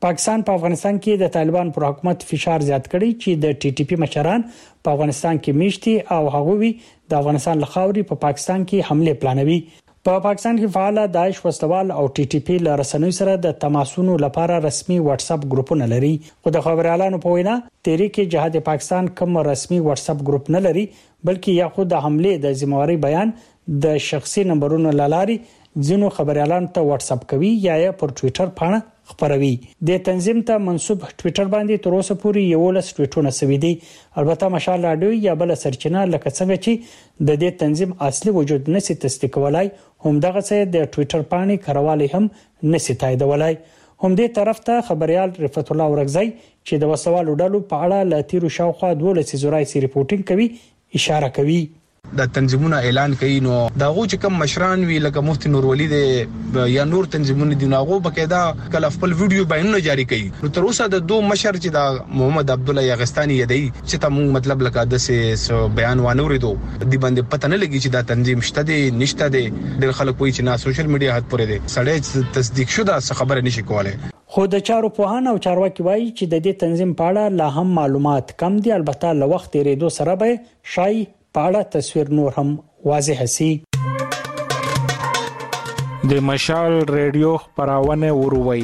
پاکستان په افغانستان کې د طالبان پر حکومت فشار زیات کړي چې د ټي ټي پی مشران په افغانستان کې میشتي او هغوی د افغانستان لخوا په پاکستان کې حمله پلانوي. په پاکستان کې فعال داعش وسوال او ټي ټي پی له رسنیو سره د تماسونو لپاره رسمي واتس اپ ګروپونه لري. خو د خبريالانو په وینا تحریک جهاد پاکستان کوم رسمي واتس اپ ګروپ نه لري، بلکې یا خو د حمله د ذمہواری بیان د شخصي نمبرونو لاري ځینو خبريالانو ته واتس اپ کوي یا یې پر ټوئیټر پاڼه خبروي. د تنظیم ته منسوب ټوئیټر باندې تر اوسه پورې یو لس ټویټونه سوي دي. البته مشال رادیو یا بل سرچینه لکه څنګه چې د دې تنظیم اصلي وجود نشي تصدیق کولای، هم دغه څه د ټوئیټر باندې کاروالی هم نشي تاییدولای. هم دې طرف ته خبريال رفعت الله ورغزی چې د وسوالو ډلو په اړه لاتیرو شاوخوا دولس زورای سي ریپورتینګ کوي اشاره کوي. د تنظیمونو اعلان کوي نو داغه چې کوم مشران وی لکه مفتی نور ولی د یا نور تنظیمونو دی ناغو بقاعده کله خپل ویډیو بیانونه جاری کوي. نو تر اوسه د دوه مشر چې د محمد عبد الله یاغستانی یدی چې تاسو مطلب لکه د سه بیان وانوریدو دی باندې پته نه لګی چې دا تنظیم شته دی نشته دی. د خلکو وی چې نه سوشل میډیا حد پورې دی سړی تصدیق شوه څه خبره نشي کولای. خو د چارو پوهان او چارواکي وایي چې د دې تنظیم په اړه لا هم معلومات کم دي. البته له وخت ریډو سره به شای په اړه تصویر نور هم واضح سي. د مشال ریډیو خبرونه وروي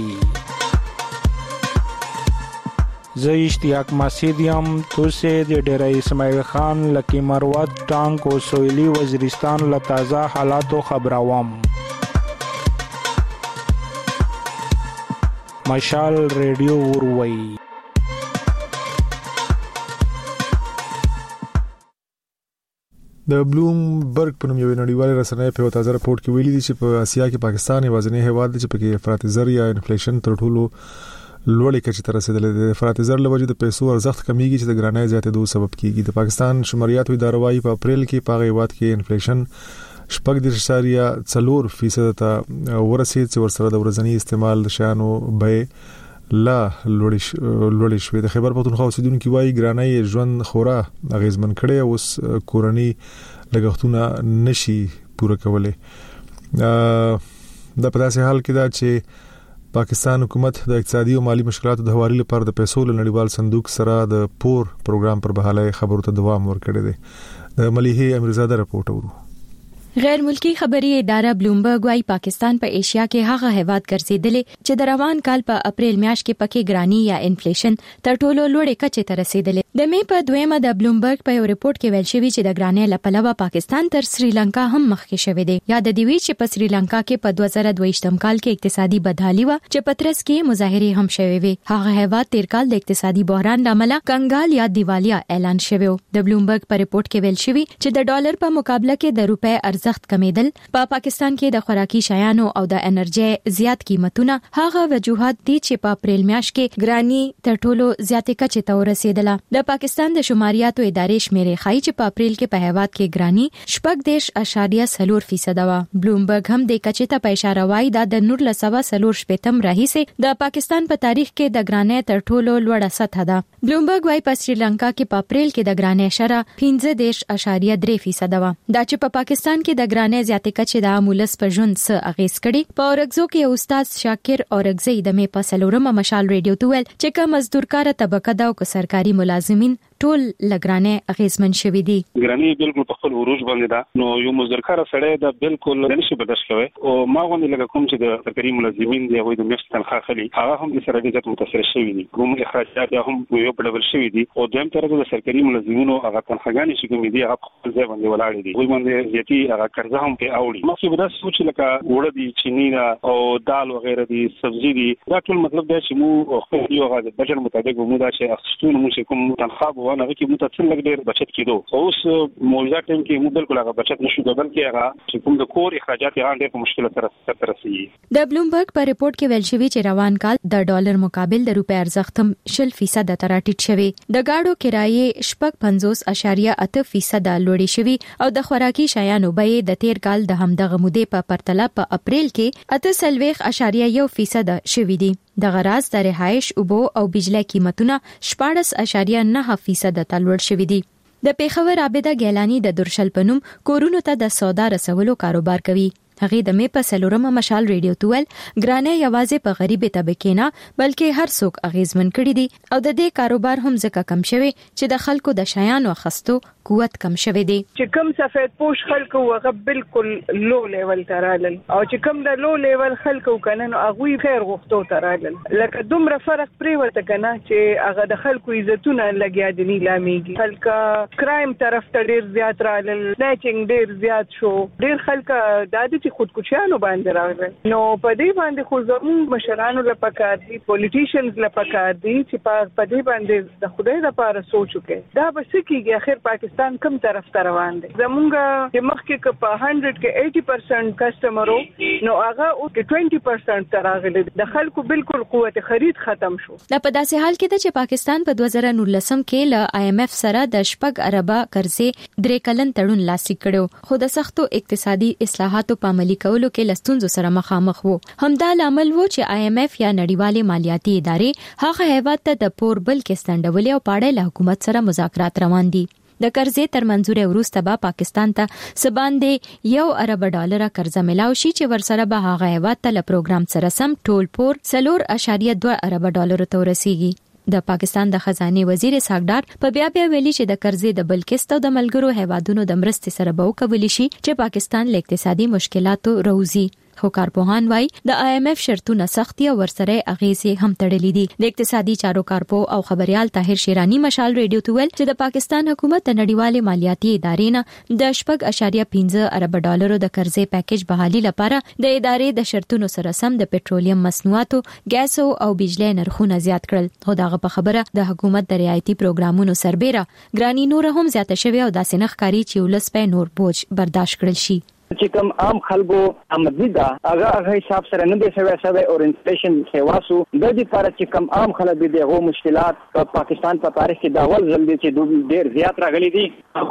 زه اشتیاق مسیدیم توسه د ډیرای اسماعیل خان لکی مروت ټانک او سویلی وزیرستان له تازه حالاتو خبروم. مشال ریډیو وروي. د بلومبرګ په نوم یو نړیوال رسنۍ په تازه راپورټ کې ویلي دي چې په اسیا کې پاکستان یوازینی هیواد دی چې په افراط زر یا انفلیشن تر ټولو لوړې کچې ته رسیدلی دی. د افراط زر له وجې د پیسو ارزښت کمیږي چې د ګرانۍ زیاتېدو سبب کیږي. د پاکستان شماریاتو اداره وايي په اپریل کې په هیواد کې انفلیشن شپږ دېرش اعشاریه څلور فیصد ته ورسید چې ورسره د ورځني استعمال د شیانو بیې لا لوړې شوې. د خیبر پختونخوا اوسیدونکو وايي ګرانۍ ژوند خورا اغیزمن کړي او اوس کورنۍ لګښتونه نشي پوره کولای. د په داسې حال کې دا چې پاکستان حکومت د اقتصادي او مالی مشکلاتو د هواري لپاره د پیسو له نړیوال صندوق سره د پور پروګرام پر بحاله خبرو ته دوام ورکړي دي. د مليحه امیرزاده راپورټ ورو. غیر ملکی خبري اداره بلومبرګ وايي پاکستان په ایشیا کې هغه هیواد ګرځیدلی چې د روان کال په اپریل میاشت کې پکې ګرانی یا انفلیشن تر ټولو لوړې کچې ته رسیدلی. د می په دویمه د بلومبرګ په یو ریپورت کې ویل شوی چې د ګرانی لپاره پاکستان تر سریلانکا هم مخکې شوی دی. یاد دی وی چې په سریلانکا کې په دوه زره دوه کال کې اقتصادي بدحالي و چې پترس کې مظاهره هم شوی وي. هغه هیواد تیر کال د اقتصادي بحران لامل کنګال یا دیوالیا اعلان شوی. د بلومبرګ په ریپورت کې ویل شوی چې د ډالر په مقابله کې د روپے ارزښت کمیدل په پا پاکستان کې د خوراکي شیانو او د انرژي زیات قیمتونه هغه وجوهات دي چې په اپریل میاشت کې ګرانی تر ټولو زیاتې کچې ته ورسېدله. د پاکستان د شماریاتو ادارې شمیرې ښایي چې په اپریل کې په هیواد کې ګرانی شپږ دېرش اعشاریه څلور فیصد و. بلومبرګ هم د کچې ته په اشاره وایي دا د نور لسوه څلور شپږم راهیسې د پاکستان په تاریخ کې د ګرانی تر ټولو لوړه سطح ده. بلومبرګ وايي په سریلانکا کې په اپریل کې د ګرانی شره پنځه دېرش اعشاریه درې فیصد و. دا چې په پاکستان کې د ګرانی زیاتې کچې د عامولس په ژوند څه اغیز کړي. په اورګزو کې استاد شاکر اورګزی د می په سلورمه مشال ریډیو ته ویل چې کوم مزدورکار طبقه دا او سرکاري ملازمین ټول لګرانه اغیزمن شوي دي. ګرانی بالکل په خپل عروج باندې دا نو یو مزدورکار سړی دا بالکل نشي بدش کوي او ما غوښنه لکه کوم چې د سرکاري ملازمین دی او د میاشت تنخواه خلی هغه هم د سره ډېر متاثر شوي دي. کوم اخراجات هم یو په ډول شوي دي او دیم طرف د سرکاري ملازمینو هغه تنخواګانې چې کوم دي هغه په ځای باندې ولاړ دي. وایي باندې یتي هغه قرضه هم په اوړي. مخکې به دا سوچ لکه وړه دي چینی او دال وغیرہ دي سبزی دي دا ټول مطلب دا چې مو خپل یو غاړه بجټ مطابق مو دا چې اخستون مو چې کوم تنخواه وونه کې مو ته څنګه ډېر بچت کیدو. اوس موجوده ټیم کې مو بالکل هغه بچت نشو کولای کې هغه چې کوم د کور اخراجات یې ډېر په مشکل سره تر رسیدي. د بلومبرګ په ریپورت کې ویل شوی چې روان کال د ډالر مقابل د روپے ارزښت هم شل فیصد ته راټیټ شوی. د گاډو کرایې شپږ پنځوس اعشاریه اته فیصد لوړې شوی او د خوراکي شیانو بیې د تیر کال د همدغه مودې په پرتله په اپریل کې اته سلويخ اعشاریه یو فیصد شوی دي. د غراض د رهایش اوبو او بجلی قیمتونه شپاړس اعشاریه نه فیصد ته لوړ شوی دي. د پیښور عابده ګیلانی د درشل پنوم کورونو ته د سودا رسولو کاروبار کوي. هغه د می په سلورمه مشال ریډیو تول ګرانه یوازې په غریب طبقه نه بلکې هر څوک اغیزمن کړي دي او د دې کاروبار هم ځکه کم شوی چې د خلکو د شیانو خستو قوت کم شوی دی. چې کم سفید پوش خلکو هغه بالکل لو لیول ترالل او چې کم د لو لیول خلکو کنه نو هغه خیر غوښتو ترالل لکه دومره فرق پریوته کنه چې هغه د خلکو عزتونه لګیا دي نه لاميږي خلک کرایم طرف ته ډیر زیات رالل سنیچینګ ډیر زیات شو ډیر خلک د دې چې خودکشیانو باندې راغلل نو په دې باندې خو زموږ مشرانو لپاره دي پولیټیشنز لپاره دي چې په دې باندې د خدای لپاره سوچ وکړي دا به سکیږي اخر پاکستان کم طرف ته روان دي زمونږه چې مخکې ک په سل کې اسی پرسنټ کسٹمرو نو هغه او کې بیس پرسنټ تراغلي د خلکو بالکل قوت خرید ختم شو. دا په داسې حال کې ده چې پاکستان په دوه زره نولسم کې ل آی ایم ایف سره د شپږ اربه قرضې درې کلن تړون لاسلیک کړو خو د سختو اقتصادي اصلاحاتو په عملي کولو کې لستونزو سره مخامخ وو. همدا لامل وو چې آی ایم ایف یا نړیوالې مالیاتي ادارې هغه هیواد ته د پور بل کې ستنډولې او پاړې له حکومت سره مذاکرات روان دي. د قرضې تر منځوري وروسته به پاکستان ته سباندې یو ارب ډالر قرضه ملاو شي چې ورسره به هغه هیواد ته له پروګرام سره سم ټول پور سلور اشاریه دوه ارب ډالر ته ورسیږي. د پاکستان د خزانه وزیر ساګدار په بیا بیا ویلي چې د قرضې د بل قسط او د ملګرو هیوادونو د مرستې سره به وکولي شي چې پاکستان له اقتصادي مشکلاتو روزي. خو کارپوهان وایي د آی ایم ایف شرطونه سختي او ورسره اغیزې هم تړلې دي. د اقتصادي چارو کارپو او خبريال طاهر شیرانی مشال ریډیو ته ویل چې د پاکستان حکومت د نړیوالې مالیاتي ادارې نه د شپږ اشاریه پنځه ارب ډالرو د قرضې پیکیج بحالي لپاره د ادارې د شرطونو سره سم د پېټرولیم مصنوعاتو ګیسو او بجلی نرخونه زیات کړل. خو دغه په خبره د حکومت د رعایتي پروګرامونو سربېره ګرانی نور هم زیاته شوی او داسې نخکاری چې ولس په نور بوج برداشت کړل شي. چې کوم عام خلکو آمدنی ده هغه هغه حساب سره نه دی شوی شوی او انفلیشن سیواسو د دې لپاره چې کوم عام خلک دي دغه مشکلات په پاکستان په تاریخ کې دا ول ځل دي چې ډېر زیات راغلي دي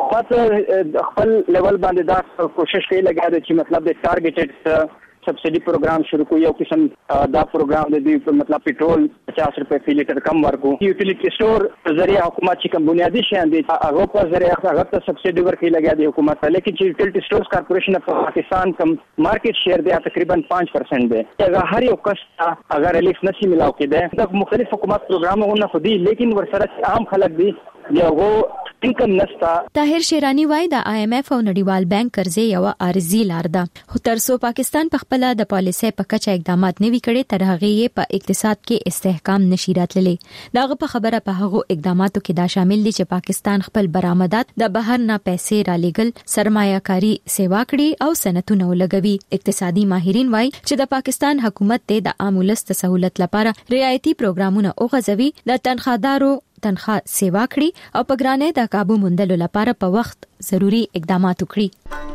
خاص خپل لیول باندې دا کوشش کوي لګا چې مطلب د ټارګټډ سبسيډي پروګرام شروع کوي یو قسم دا پروګرام د دې مطلب پټرول پچاس روپے فی لیټر کم ورکو یوټیلیټی سٹور ذریعہ حکومت چې کوم بنیادی شیان دي هغه په ذریعہ هغه ته سبسيډي ورکړي لګا دی حکومت لیکن چې یوټیلیټی سٹورز کارپوریشن په پاکستان کم مارکیټ شیر دی تقریبا پانچ پرسنٹ دی هغه هر یو کس اگر ریلیف نشي ملاو کېده د مختلف حکومت پروګرامونه خو دي لیکن ورسره عام خلک دي یو انکم نستا. طاهر شیرانی وای د آی ایم ایف او نړیوال بانک قرضې یو عارضی لار ده خو ترڅو پاکستان په خپل د پالیسۍ په کچه اقدامات نه وی کړي تر هغه یې په اقتصاد کې استحکام نشي راتللی. داغه په خبره په هغه اقداماتو کې دا شامل دي چې پاکستان خپل برآمدات د بهر نه پیسې را لېګل سرمایه کاری سیوا کړي او صنعتونه ولګوي. اقتصادي ماهرین وای چې د پاکستان حکومت ته د عام ولس د سہولت لپاره رعایتي پروګرامونه او غزوي د تنخوادارو تنخواه سیوا کړي او په ګرانۍ د قابو موندلو لپاره په وخت ضروری اقدامات وکړي.